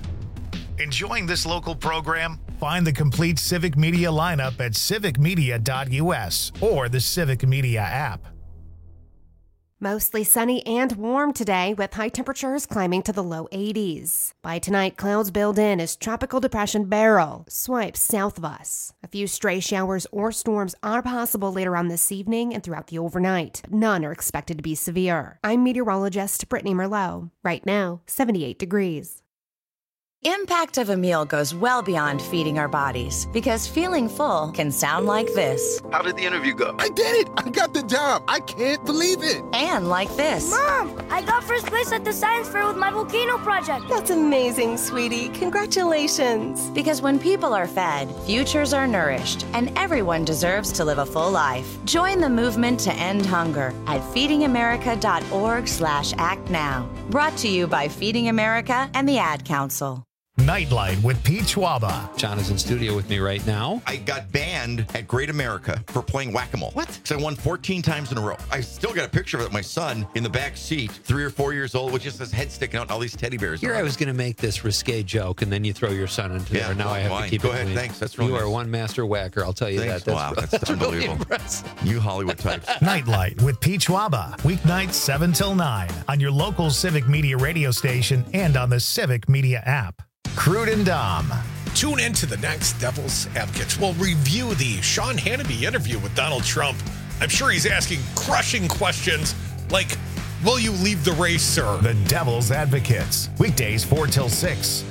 Speaker 2: Enjoying this local program? Find the complete Civic Media lineup at civicmedia.us or the Civic Media app.
Speaker 12: Mostly sunny and warm today with high temperatures climbing to the low 80s. By tonight, clouds build in as Tropical Depression Beryl swipes south of us. A few stray showers or storms are possible later on this evening and throughout the overnight. None are expected to be severe. I'm meteorologist Brittany Merlot. Right now, 78 degrees.
Speaker 5: Impact of a meal goes well beyond feeding our bodies, because feeling full can sound like this.
Speaker 24: How did the interview go? I did it! I got the job! I can't believe it!
Speaker 5: And like this.
Speaker 25: Mom, I got first place at the science fair with my volcano project.
Speaker 26: That's amazing, sweetie. Congratulations.
Speaker 5: Because when people are fed, futures are nourished, and everyone deserves to live a full life. Join the movement to end hunger at feedingamerica.org/act now. Brought to you by Feeding America and the Ad Council.
Speaker 2: Nightlight with Pete Schwaba.
Speaker 22: John is in studio with me right now.
Speaker 27: I got banned at Great America for playing whack-a-mole. What? Because I won 14 times in a row. I still got a picture of it. My son in the back seat, 3 or 4 years old, with just his head sticking out and all these teddy bears.
Speaker 22: Here I was going to make this risque joke, and then you throw your son into there. Now I have to keep
Speaker 27: Go
Speaker 22: it
Speaker 27: ahead.
Speaker 22: clean.
Speaker 27: Thanks. That's really
Speaker 22: You
Speaker 27: nice.
Speaker 22: are one master whacker, I'll tell you
Speaker 27: Thanks.
Speaker 22: that.
Speaker 27: Wow, that's
Speaker 22: really
Speaker 27: unbelievable.
Speaker 22: impressive.
Speaker 27: You Hollywood types.
Speaker 2: Nightlight with Pete Schwaba. Weeknights 7 till 9 on your local Civic Media radio station and on the Civic Media app. Crude and Dom.
Speaker 28: Tune in to the next Devil's Advocates. We'll review the Sean Hannity interview with Donald Trump. I'm sure he's asking crushing questions like, Will you leave the race, sir?
Speaker 2: The Devil's Advocates. Weekdays 4 till 6.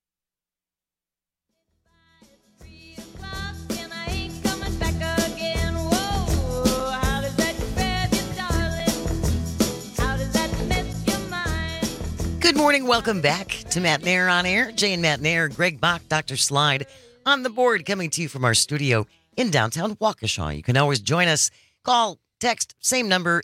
Speaker 17: Good morning. Welcome back to Matt Nair on Air. Jay and Matt Nair, Greg Bach, Dr. Slide on the board, coming to you from our studio in downtown Waukesha. You can always join us. Call, text, same number,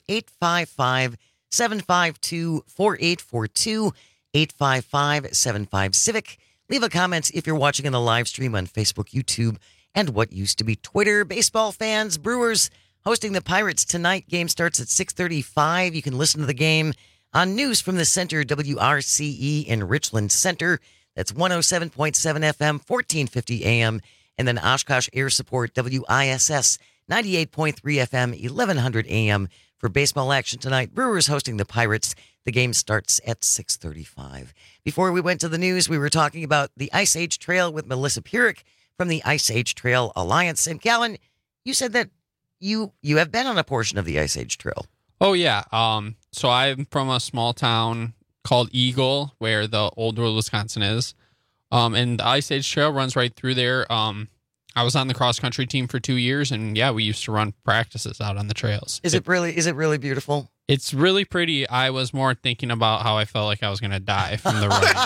Speaker 17: 855-752-4842, 855-75-CIVIC. Leave a comment if you're watching in the live stream on Facebook, YouTube, and what used to be Twitter. Baseball fans, Brewers hosting the Pirates tonight. Game starts at 6:35. You can listen to the game on News from the Center, WRCE in Richland Center. That's 107.7 FM, 1450 AM. And then Oshkosh Air Support, WISS, 98.3 FM, 1100 AM. For baseball action tonight, Brewers hosting the Pirates. The game starts at 6:35. Before we went to the news, we were talking about the Ice Age Trail with Melissa Purick from the Ice Age Trail Alliance. And Callan, you said that you have been on a portion of the Ice Age Trail.
Speaker 3: Oh, yeah. So I'm from a small town called Eagle, where the Old World, Wisconsin is. And the Ice Age Trail runs right through there. I was on the cross-country team for 2 years, and yeah, we used to run practices out on the trails.
Speaker 17: Is it really beautiful?
Speaker 3: It's really pretty. I was more thinking about how I felt like I was going to die from the rain.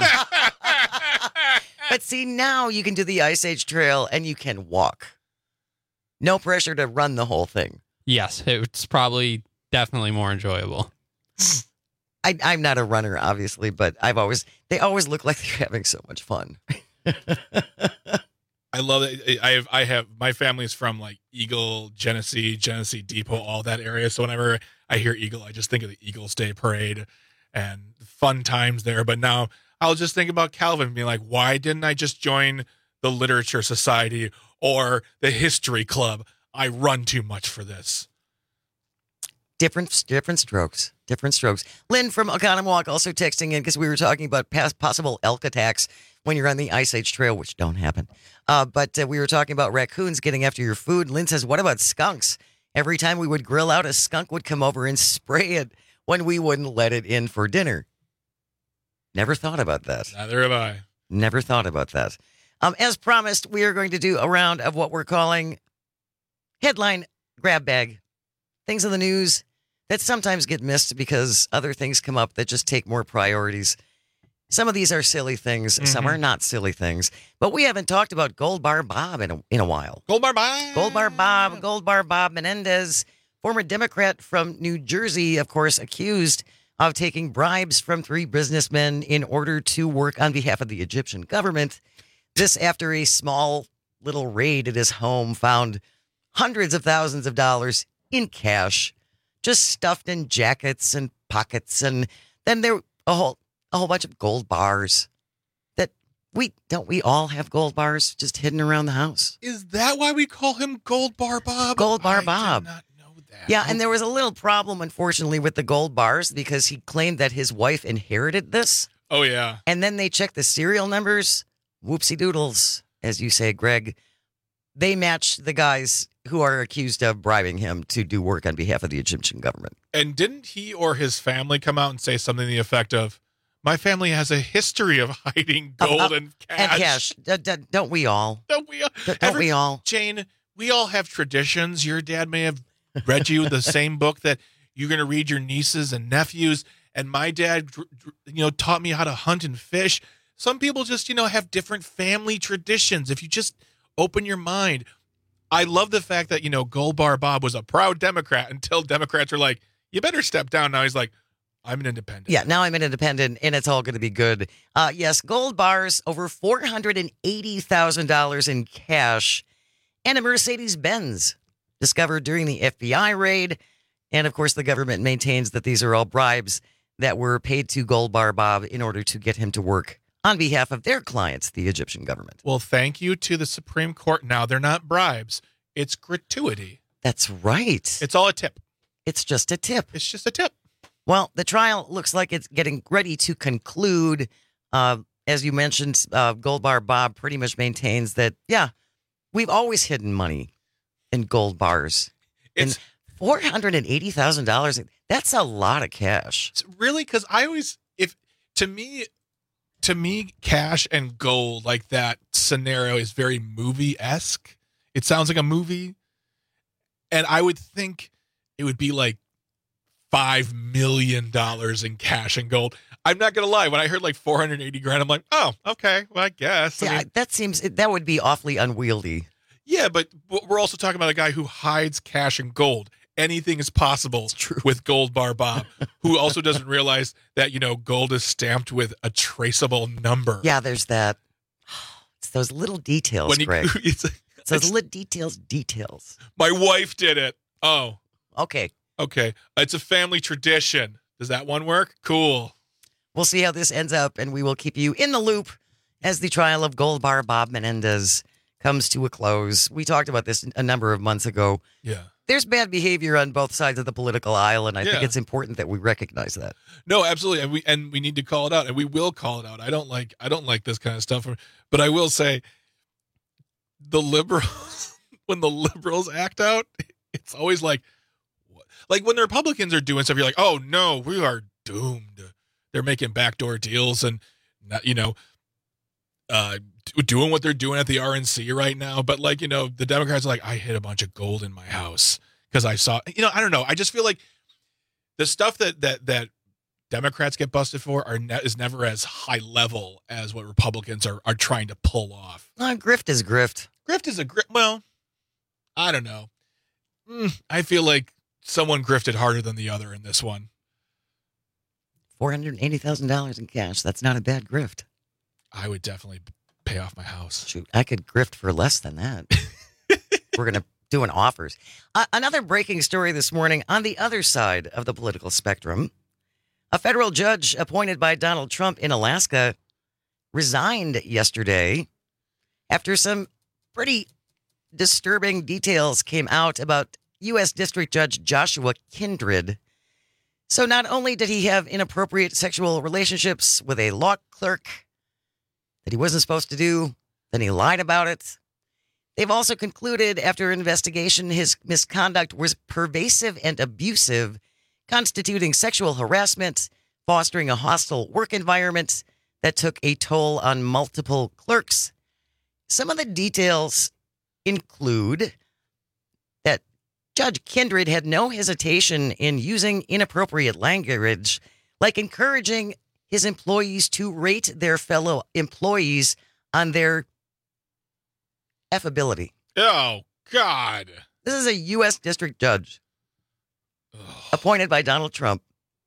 Speaker 17: But see, now you can do the Ice Age Trail, and you can walk. No pressure to run the whole thing.
Speaker 3: Yes, it's probably definitely more enjoyable.
Speaker 17: I'm not a runner, obviously, but they always look like they're having so much fun.
Speaker 18: I love it. I have my family's from like Eagle, Genesee Depot, all that area. So whenever I hear Eagle, I just think of the Eagles Day Parade and fun times there. But now I'll just think about Calvin being like, why didn't I just join the Literature Society or the History Club? I run too much for this.
Speaker 17: Different strokes. Lynn from Oconomowoc also texting in because we were talking about possible elk attacks when you're on the Ice Age Trail, which don't happen. But we were talking about raccoons getting after your food. Lynn says, what about skunks? Every time we would grill out, a skunk would come over and spray it when we wouldn't let it in for dinner. Never thought about that.
Speaker 18: Neither have I.
Speaker 17: Never thought about that. As promised, we are going to do a round of what we're calling Headline Grab Bag. Things in the news that sometimes get missed because other things come up that just take more priorities. Some of these are silly things. Mm-hmm. Some are not silly things. But we haven't talked about Gold Bar Bob in a while.
Speaker 18: Gold Bar Bob
Speaker 17: Menendez, former Democrat from New Jersey, of course, accused of taking bribes from 3 businessmen in order to work on behalf of the Egyptian government. This after a small little raid at his home found hundreds of thousands of dollars in cash, just stuffed in jackets and pockets, and then there a whole bunch of gold bars. That we all have gold bars just hidden around the house.
Speaker 18: Is that why we call him Gold Bar Bob?
Speaker 17: Gold Bar Bob.
Speaker 18: I did not know that.
Speaker 17: Yeah, and there was a little problem, unfortunately, with the gold bars because he claimed that his wife inherited this.
Speaker 18: Oh yeah.
Speaker 17: And then they checked the serial numbers. Whoopsie doodles, as you say, Greg. They match the guys who are accused of bribing him to do work on behalf of the Egyptian government.
Speaker 18: And didn't he or his family come out and say something to the effect of, my family has a history of hiding gold and cash?
Speaker 17: Don't we all?
Speaker 18: Don't we all? Jane, we all have traditions. Your dad may have read you the same book that you're going to read your nieces and nephews. And my dad, taught me how to hunt and fish. Some people just, have different family traditions. If you just open your mind. I love the fact that, Gold Bar Bob was a proud Democrat until Democrats were like, you better step down. Now he's like, I'm an independent.
Speaker 17: Yeah, now I'm an independent, and it's all going to be good. Yes, gold bars, over $480,000 in cash, and a Mercedes-Benz discovered during the FBI raid. And, of course, the government maintains that these are all bribes that were paid to Gold Bar Bob in order to get him to work on behalf of their clients, the Egyptian government.
Speaker 18: Well, thank you to the Supreme Court. Now they're not bribes. It's gratuity.
Speaker 17: That's right.
Speaker 18: It's all a tip.
Speaker 17: It's just a tip.
Speaker 18: It's just a tip.
Speaker 17: Well, the trial looks like it's getting ready to conclude. As you mentioned, Gold Bar Bob pretty much maintains that, yeah, we've always hidden money in gold bars.
Speaker 18: It's
Speaker 17: $480,000. That's a lot of cash.
Speaker 18: Really? Because I always, to me, cash and gold, like that scenario is very movie-esque. It sounds like a movie. And I would think it would be like $5 million in cash and gold. I'm not going to lie. When I heard like 480 grand, I'm like, oh, okay, well, I guess.
Speaker 17: Yeah, that would be awfully unwieldy.
Speaker 18: Yeah, but we're also talking about a guy who hides cash and gold. Anything is possible with Gold Bar Bob, who also doesn't realize that, gold is stamped with a traceable number.
Speaker 17: Yeah, there's that. It's those little details, Greg. It's those little details.
Speaker 18: My wife did it. Oh.
Speaker 17: Okay.
Speaker 18: It's a family tradition. Does that one work? Cool.
Speaker 17: We'll see how this ends up, and we will keep you in the loop as the trial of Gold Bar Bob Menendez comes to a close. We talked about this a number of months ago.
Speaker 18: Yeah.
Speaker 17: There's bad behavior on both sides of the political aisle, and I think it's important that we recognize that.
Speaker 18: No, absolutely, and we need to call it out, and we will call it out. I don't like this kind of stuff, but I will say, the liberals, when the liberals act out, it's always like when the Republicans are doing stuff, you're like, oh no, we are doomed. They're making backdoor deals and not, doing what they're doing at the RNC right now. But the Democrats are like, I hid a bunch of gold in my house because I saw, I don't know. I just feel like the stuff that Democrats get busted for is never as high level as what Republicans are trying to pull off.
Speaker 17: Grift is grift.
Speaker 18: Grift is a grift. Well, I don't know. I feel like someone grifted harder than the other in this one.
Speaker 17: $480,000 in cash. That's not a bad grift.
Speaker 18: I would definitely pay off my house.
Speaker 17: Shoot, I could grift for less than that. We're going to do an offers. Another breaking story this morning on the other side of the political spectrum. A federal judge appointed by Donald Trump in Alaska resigned yesterday after some pretty disturbing details came out about U.S. District Judge Joshua Kindred. So not only did he have inappropriate sexual relationships with a law clerk that he wasn't supposed to do, then he lied about it. They've also concluded after investigation his misconduct was pervasive and abusive, constituting sexual harassment, fostering a hostile work environment that took a toll on multiple clerks. Some of the details include that Judge Kindred had no hesitation in using inappropriate language, like encouraging his employees to rate their fellow employees on their affability.
Speaker 18: Oh, God.
Speaker 17: This is a U.S. District Judge appointed by Donald Trump.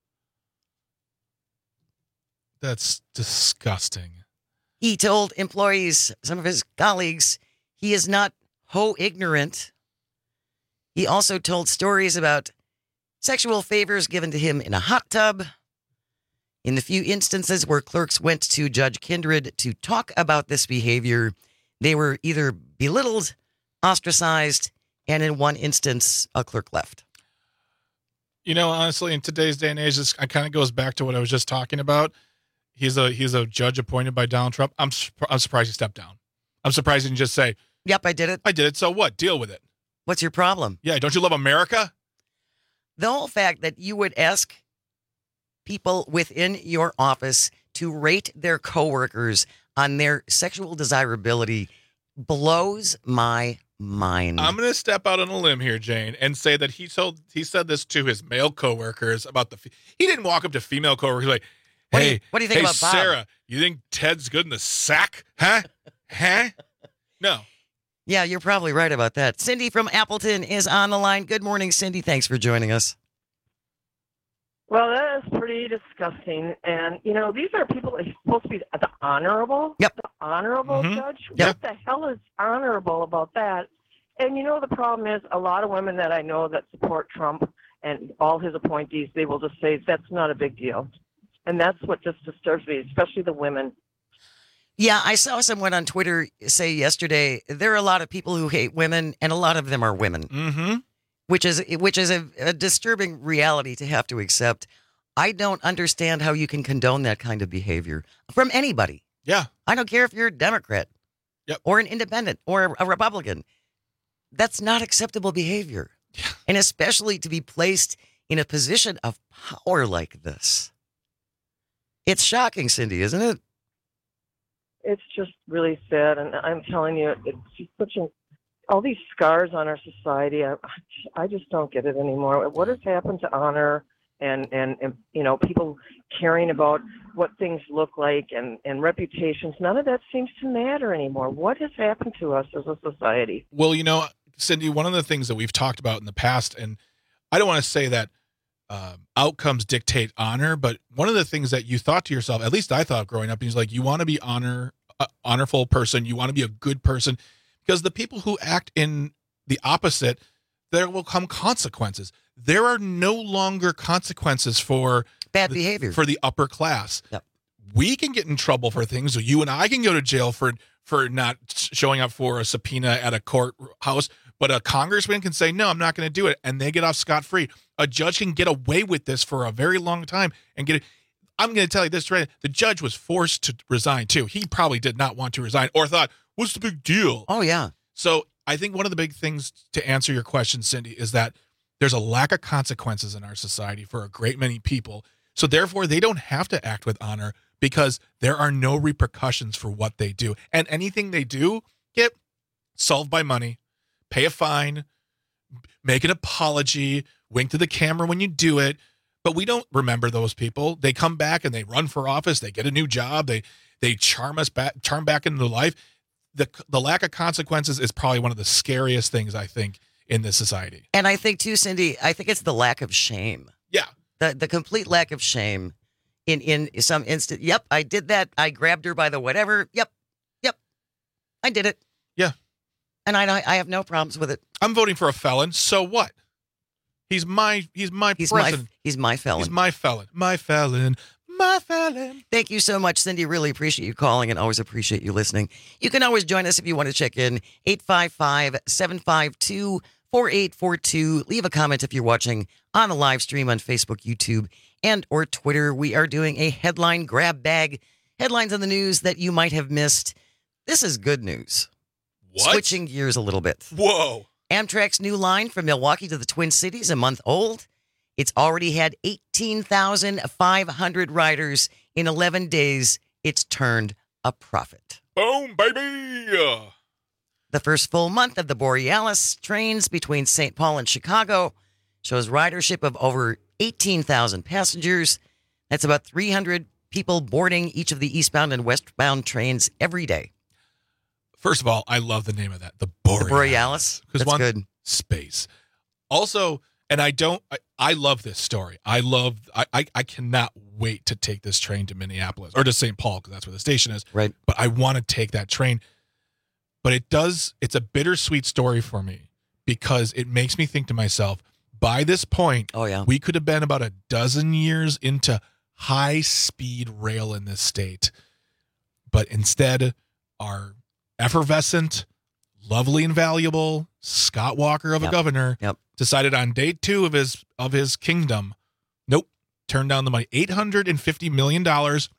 Speaker 18: That's disgusting.
Speaker 17: He told employees, some of his colleagues, he is not ignorant. He also told stories about sexual favors given to him in a hot tub. In the few instances where clerks went to Judge Kindred to talk about this behavior, they were either belittled, ostracized, and in one instance, a clerk left.
Speaker 18: Honestly, in today's day and age, this kind of goes back to what I was just talking about. He's a judge appointed by Donald Trump. I'm surprised he stepped down. I'm surprised he didn't just say,
Speaker 17: yep, I did it.
Speaker 18: I did it. So what? Deal with it.
Speaker 17: What's your problem?
Speaker 18: Yeah, don't you love America?
Speaker 17: The whole fact that you would ask people within your office to rate their coworkers on their sexual desirability blows my mind.
Speaker 18: I'm going to step out on a limb here, Jane, and say that he said this to his male coworkers about he didn't walk up to female coworkers like, hey,
Speaker 17: what do you think about Bob?
Speaker 18: Sarah, you think Ted's good in the sack? Huh? No.
Speaker 17: Yeah, you're probably right about that. Cindy from Appleton is on the line. Good morning, Cindy. Thanks for joining us.
Speaker 6: Well, that is pretty disgusting. And, these are people that are supposed to be the honorable.
Speaker 17: Yep.
Speaker 6: The honorable judge.
Speaker 17: Yep.
Speaker 6: What the hell is honorable about that? And, the problem is a lot of women that I know that support Trump and all his appointees, they will just say that's not a big deal. And that's what just disturbs me, especially the women.
Speaker 17: Yeah, I saw someone on Twitter say yesterday, there are a lot of people who hate women, and a lot of them are women.
Speaker 18: Mm-hmm.
Speaker 17: Which is a disturbing reality to have to accept. I don't understand how you can condone that kind of behavior from anybody.
Speaker 18: Yeah.
Speaker 17: I don't care if you're a Democrat or an independent or a Republican. That's not acceptable behavior.
Speaker 18: Yeah.
Speaker 17: And especially to be placed in a position of power like this. It's shocking, Cindy, isn't it?
Speaker 6: It's just really sad, and I'm telling you, it's just all these scars on our society. I just don't get it anymore. What has happened to honor and people caring about what things look like and reputations? None of that seems to matter anymore. What has happened to us as a society?
Speaker 18: Well, Cindy, one of the things that we've talked about in the past, and I don't want to say that outcomes dictate honor, but one of the things that you thought to yourself, at least I thought growing up, is like, you want to be honorful person. You want to be a good person, because the people who act in the opposite, there will come consequences. There are no longer consequences for
Speaker 17: bad behavior
Speaker 18: for the upper class.
Speaker 17: Yep.
Speaker 18: We can get in trouble for things. So you and I can go to jail for not showing up for a subpoena at a courthouse, but a congressman can say, no, I'm not going to do it, and they get off scot-free. A judge can get away with this for a very long time and get it. I'm going to tell you this, right? The judge was forced to resign, too. He probably did not want to resign or thought, what's the big deal?
Speaker 17: Oh, yeah.
Speaker 18: So I think one of the big things to answer your question, Cindy, is that there's a lack of consequences in our society for a great many people. So therefore, they don't have to act with honor because there are no repercussions for what they do. And anything they do get solved by money, pay a fine, make an apology, wink to the camera when you do it. But we don't remember those people. They come back and they run for office. They get a new job. They charm back into life. The lack of consequences is probably one of the scariest things, I think, in this society.
Speaker 17: And I think too, Cindy, I think it's the lack of shame.
Speaker 18: Yeah.
Speaker 17: The complete lack of shame in some instant. Yep, I did that. I grabbed her by the whatever. Yep. I did it.
Speaker 18: Yeah.
Speaker 17: And I have no problems with it.
Speaker 18: I'm voting for a felon. So what? He's my president.
Speaker 17: He's my felon.
Speaker 18: He's my felon. My felon. My felon.
Speaker 17: Thank you so much, Cindy. Really appreciate you calling and always appreciate you listening. You can always join us if you want to check in. 855-752-4842. Leave a comment if you're watching on the live stream on Facebook, YouTube, and or Twitter. We are doing a headline grab bag. Headlines on the news that you might have missed. This is good news.
Speaker 18: What?
Speaker 17: Switching gears a little bit.
Speaker 18: Whoa.
Speaker 17: Amtrak's new line from Milwaukee to the Twin Cities, a month old. It's already had 18,500 riders in 11 days. It's turned a profit.
Speaker 18: Boom, baby!
Speaker 17: The first full month of the Borealis trains between St. Paul and Chicago shows ridership of over 18,000 passengers. That's about 300 people boarding each of the eastbound and westbound trains every day.
Speaker 18: First of all, I love the name of that. The Borealis.
Speaker 17: That's good.
Speaker 18: Space. Also, and I love this story. I cannot wait to take this train to Minneapolis or to St. Paul because that's where the station is.
Speaker 17: Right.
Speaker 18: But I want to take that train. But it's a bittersweet story for me because it makes me think to myself, by this point, we could have been about a dozen years into high-speed rail in this state. But instead, our effervescent, lovely and valuable Scott Walker of a governor decided on day 2 of his kingdom, turned down the money, $850 million,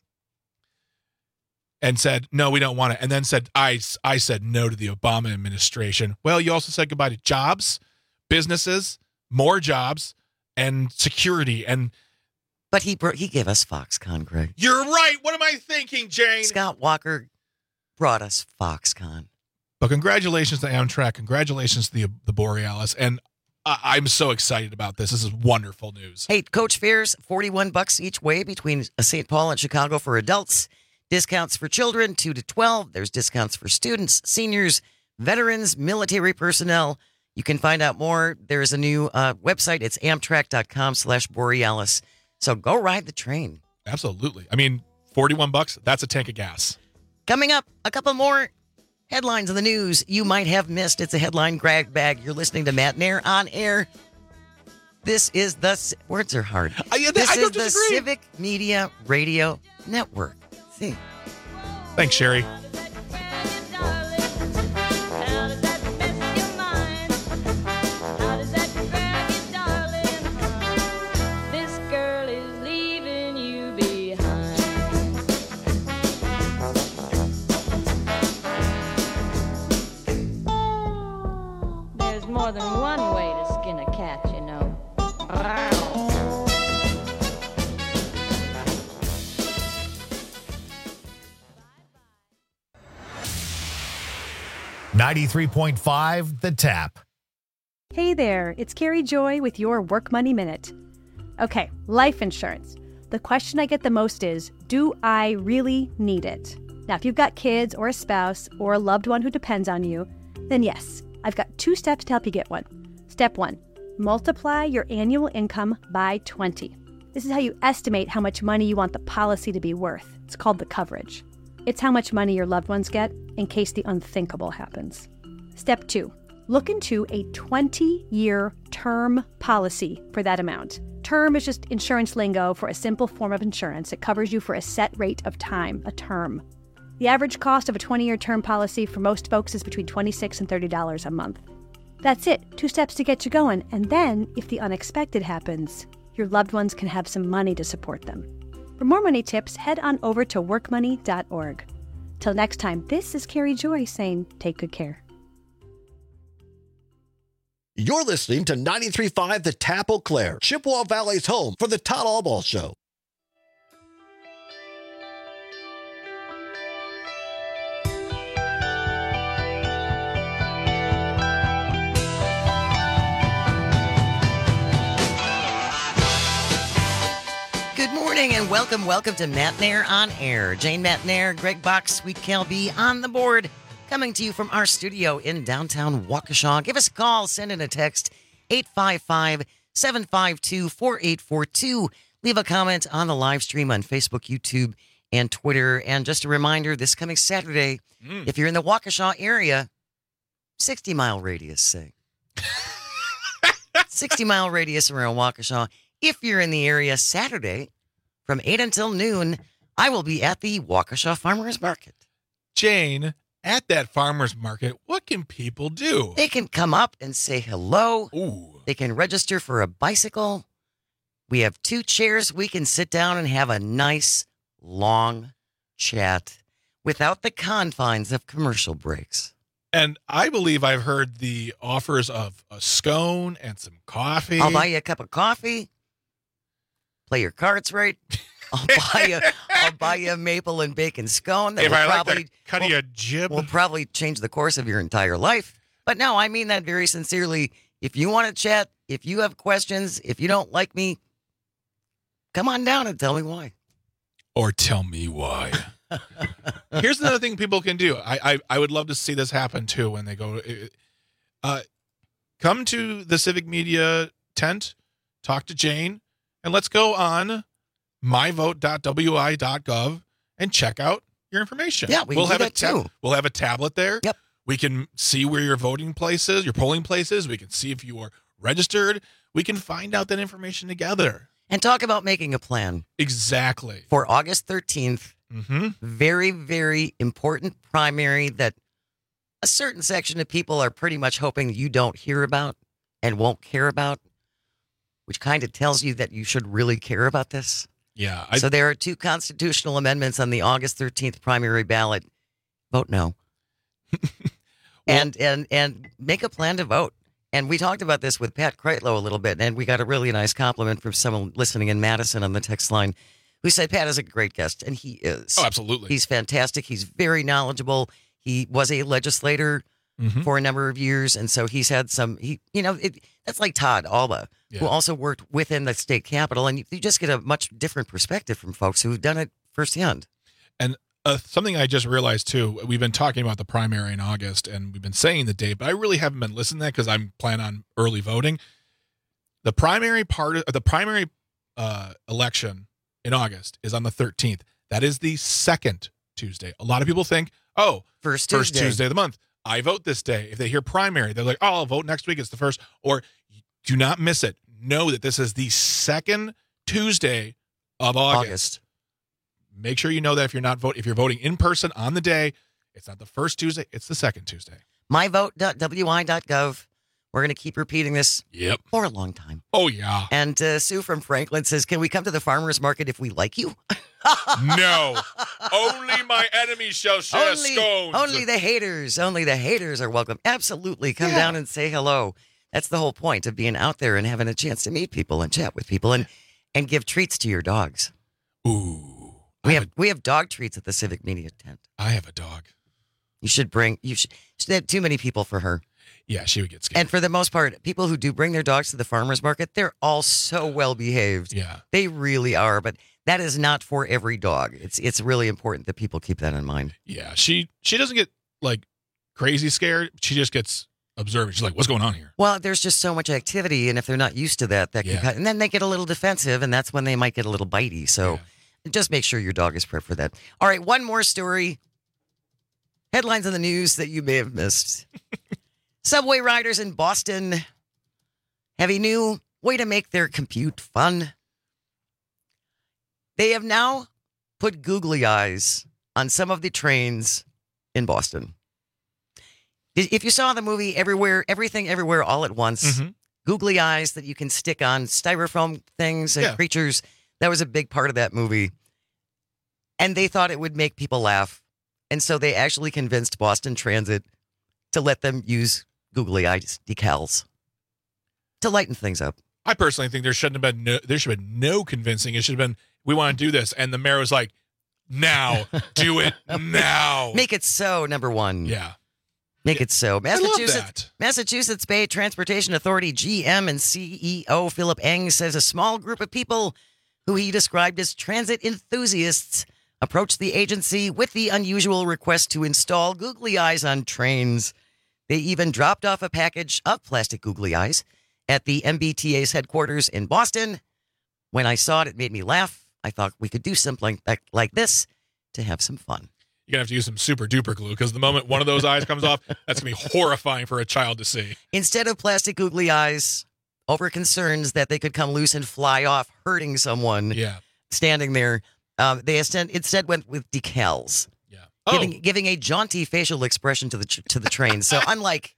Speaker 18: and said, no, we don't want it. And then said, I said no to the Obama administration. Well, you also said goodbye to jobs, businesses, more jobs, and security.
Speaker 17: But he gave us Foxconn, Greg.
Speaker 18: You're right. What am I thinking, Jane?
Speaker 17: Scott Walker brought us Foxconn.
Speaker 18: But congratulations to Amtrak. Congratulations to the Borealis. And I'm so excited about this. This is wonderful news.
Speaker 17: Hey, coach fares, $41 each way between St. Paul and Chicago for adults. Discounts for children, 2 to 12. There's discounts for students, seniors, veterans, military personnel. You can find out more. There's a new website. It's amtrak.com/Borealis. So go ride the train.
Speaker 18: Absolutely. I mean, $41, that's a tank of gas.
Speaker 17: Coming up, a couple more headlines in the news you might have missed. It's a headline grab bag. You're listening to Matt Nair on air. This is words are hard. This is the Civic Media Radio Network. See.
Speaker 18: Thanks, Sherry.
Speaker 8: More than one way to skin a cat, you know.
Speaker 2: 93.5 The Tap.
Speaker 8: Hey there, it's Carrie Joy with your Work Money Minute. Okay, life insurance. The question I get the most is, do I really need it? Now, if you've got kids or a spouse or a loved one who depends on you, then yes, I've got 2 steps to help you get one. Step 1, multiply your annual income by 20. This is how you estimate how much money you want the policy to be worth. It's called the coverage. It's how much money your loved ones get in case the unthinkable happens. Step 2, look into a 20-year term policy for that amount. Term is just insurance lingo for a simple form of insurance. It covers you for a set rate of time, a term. The average cost of a 20-year term policy for most folks is between $26 and $30 a month. That's it, 2 steps to get you going. And then, if the unexpected happens, your loved ones can have some money to support them. For more money tips, head on over to workmoney.org. Till next time, this is Carrie Joy saying, take good care.
Speaker 10: You're listening to 93.5 The Tap Eau Claire, Chippewa Valley's home for the Todd Albaugh Show.
Speaker 17: Good morning and welcome to Matt Nair on Air. Jane Matt Nair, Greg Box, Sweet Cal B on the board. Coming to you from our studio in downtown Waukesha. Give us a call, send in a text, 855-752-4842. Leave a comment on the live stream on Facebook, YouTube, and Twitter. And just a reminder, this coming Saturday, if you're in the Waukesha area, 60-mile radius, say. 60-mile radius around Waukesha. If you're in the area Saturday, from 8 until noon, I will be at the Waukesha Farmers Market.
Speaker 18: Jane, at that farmer's market, what can people do?
Speaker 17: They can come up and say hello.
Speaker 18: Ooh.
Speaker 17: They can register for a bicycle. We have 2 chairs. We can sit down and have a nice, long chat without the confines of commercial breaks.
Speaker 18: And I believe I've heard the offers of a scone and some coffee.
Speaker 17: I'll buy you a cup of coffee. Play your cards right. I'll buy you a maple and bacon scone. That
Speaker 18: If
Speaker 17: will
Speaker 18: I
Speaker 17: probably,
Speaker 18: like to cut you a jib.
Speaker 17: will probably change the course of your entire life. But no, I mean that very sincerely. If you want to chat, if you have questions, if you don't like me, come on down and tell me why.
Speaker 18: Or tell me why. Here's another thing people can do. I would love to see this happen too when they go. Come to the Civic Media tent, talk to Jane, and let's go on myvote.wi.gov and check out your information.
Speaker 17: Yeah, we'll have
Speaker 18: that too. We'll have a tablet there.
Speaker 17: Yep.
Speaker 18: We can see where your voting place is, your polling place is. We can see if you are registered. We can find out that information together.
Speaker 17: And talk about making a plan.
Speaker 18: Exactly.
Speaker 17: For August 13th.
Speaker 18: Mm-hmm.
Speaker 17: Very, very important primary that a certain section of people are pretty much hoping you don't hear about and won't care about, which kind of tells you that you should really care about this.
Speaker 18: Yeah.
Speaker 17: So there are 2 constitutional amendments on the August 13th primary ballot. Vote no. and make a plan to vote. And we talked about this with Pat Kreitlow a little bit, and we got a really nice compliment from someone listening in Madison on the text line who said Pat is a great guest, and he is.
Speaker 18: Oh, absolutely.
Speaker 17: He's fantastic. He's very knowledgeable. He was a legislator for a number of years, and so he's had some, that's like Todd Albaugh, who also worked within the state capitol, and you just get a much different perspective from folks who've done it firsthand.
Speaker 18: And something I just realized, too, we've been talking about the primary in August, and we've been saying the date, but I really haven't been listening to that because I'm planning on early voting. The primary election in August is on the 13th. That is the second Tuesday. A lot of people think, first Tuesday of the month. I vote this day. If they hear primary, they're like, I'll vote next week. It's the first. Or do not miss it. Know that this is the second Tuesday of August. Make sure you know that if you're voting in person on the day, it's not the first Tuesday, it's the second Tuesday.
Speaker 17: myvote.wi.gov. We're going to keep repeating this for a long time.
Speaker 18: Oh, yeah.
Speaker 17: And Sue from Franklin says, can we come to the farmer's market if we like you?
Speaker 18: No. Only my enemies shall share scones.
Speaker 17: Only the haters are welcome. Absolutely. Come down and say hello. That's the whole point of being out there and having a chance to meet people and chat with people and give treats to your dogs.
Speaker 18: Ooh.
Speaker 17: We have dog treats at the Civic Media tent.
Speaker 18: I have a dog.
Speaker 17: You should have too many people for her.
Speaker 18: Yeah, she would get scared.
Speaker 17: And for the most part, people who do bring their dogs to the farmer's market, they're all so well behaved.
Speaker 18: Yeah.
Speaker 17: They really are, but that is not for every dog. It's really important that people keep that in mind.
Speaker 18: Yeah, she doesn't get like crazy scared. She just gets observant. She's like, "What's going on here?"
Speaker 17: Well, there's just so much activity, and if they're not used to that, and then they get a little defensive, and that's when they might get a little bitey. So just make sure your dog is prepped for that. All right, one more story. Headlines in the news that you may have missed. Subway riders in Boston have a new way to make their commute fun. They have now put googly eyes on some of the trains in Boston. If you saw the movie Everything Everywhere All at Once, googly eyes that you can stick on styrofoam things and creatures, that was a big part of that movie. And they thought it would make people laugh. And so they actually convinced Boston Transit to let them use googly eyes decals to lighten things up.
Speaker 18: I personally think there should have been no convincing. It should have been, we want to do this. And the mayor was like, now, do it now.
Speaker 17: Make it so, number one.
Speaker 18: Yeah.
Speaker 17: Make it so.
Speaker 18: I love that.
Speaker 17: Massachusetts Bay Transportation Authority GM and CEO Philip Eng says a small group of people who he described as transit enthusiasts approached the agency with the unusual request to install googly eyes on trains. They even dropped off a package of plastic googly eyes at the MBTA's headquarters in Boston. When I saw it, it made me laugh. I thought we could do something like this to have some fun.
Speaker 18: You're going to have to use some super duper glue because the moment one of those eyes comes off, that's going to be horrifying for a child to see.
Speaker 17: Instead of plastic googly eyes, over concerns that they could come loose and fly off, hurting someone standing there, they instead went with decals. Giving a jaunty facial expression to the train. So unlike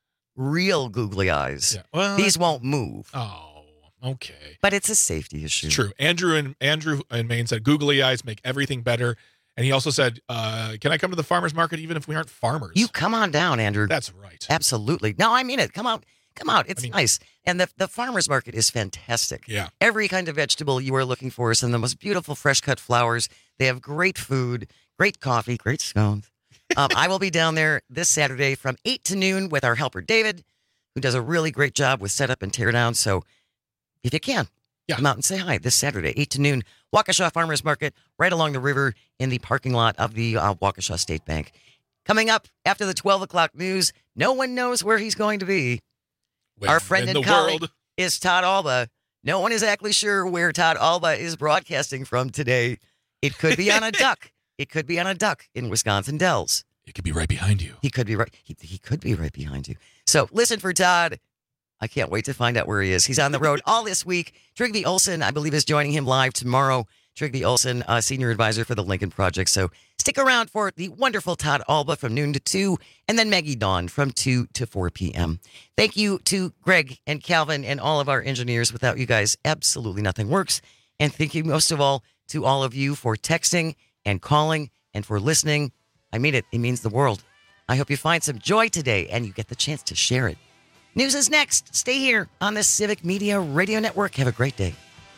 Speaker 17: real googly eyes, these won't move.
Speaker 18: Oh, okay.
Speaker 17: But it's a safety issue.
Speaker 18: It's true. Andrew in Maine said googly eyes make everything better. And he also said, can I come to the farmer's market even if we aren't farmers?
Speaker 17: You come on down, Andrew.
Speaker 18: That's right.
Speaker 17: Absolutely. No, I mean it. Come out. It's nice. And the farmer's market is fantastic.
Speaker 18: Yeah.
Speaker 17: Every kind of vegetable you are looking for is in the most beautiful fresh cut flowers. They have great food, great coffee, great scones. I will be down there this Saturday from 8 to noon with our helper, David, who does a really great job with setup and tear down. So if you can, come out and say hi this Saturday, 8 to noon. Waukesha Farmers Market, right along the river in the parking lot of the Waukesha State Bank. Coming up after the 12 o'clock news, no one knows where he's going to be. Our friend and colleague is Todd Alba. No one is exactly sure where Todd Alba is broadcasting from today. It could be on a duck. It could be on a duck in Wisconsin Dells.
Speaker 18: It could be right behind you.
Speaker 17: He could be right. He could be right behind you. So listen for Todd. I can't wait to find out where he is. He's on the road all this week. Trygve Olsen, I believe, is joining him live tomorrow. Trygve Olsen, Senior Advisor for the Lincoln Project. So stick around for the wonderful Todd Alba from noon to 2, and then Maggie Dawn from 2 to 4 p.m. Thank you to Greg and Calvin and all of our engineers. Without you guys, absolutely nothing works. And thank you most of all to all of you for texting and calling and for listening. I mean it. It means the world. I hope you find some joy today and you get the chance to share it. News is next. Stay here on the Civic Media Radio Network. Have a great day.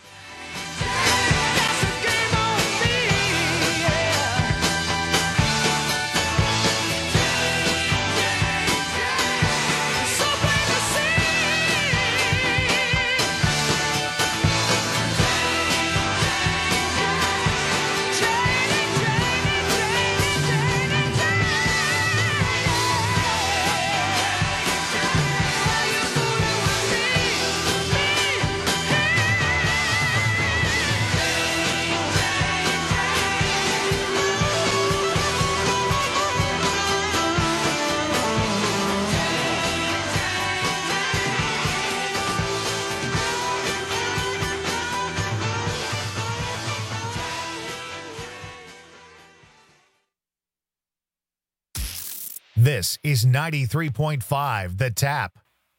Speaker 2: This is 93.5 The Tap.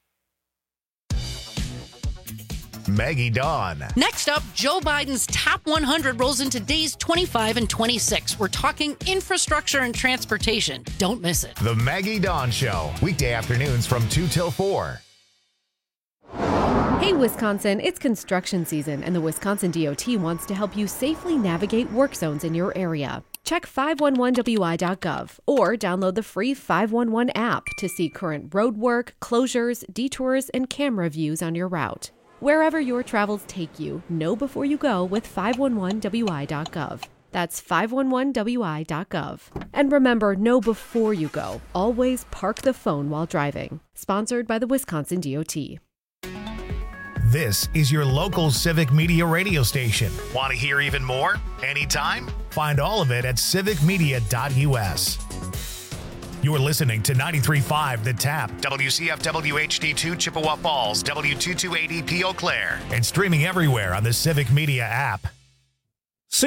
Speaker 2: Maggie Dawn.
Speaker 11: Next up, Joe Biden's top 100 rolls into days 25 and 26. We're talking infrastructure and transportation. Don't miss it.
Speaker 2: The Maggie Dawn Show, weekday afternoons from 2 till 4.
Speaker 13: Hey, Wisconsin, it's construction season, and the Wisconsin DOT wants to help you safely navigate work zones in your area. Check 511wi.gov or download the free 511 app to see current roadwork, closures, detours, and camera views on your route. Wherever your travels take you, know before you go with 511wi.gov. That's 511wi.gov. And remember, know before you go. Always park the phone while driving. Sponsored by the Wisconsin DOT.
Speaker 2: This is your local Civic Media radio station. Want to hear even more? Anytime? Find all of it at civicmedia.us. You're listening to 93.5 The Tap, WCFW HD2 Chippewa Falls, W228EP Eau Claire, and streaming everywhere on the Civic Media app.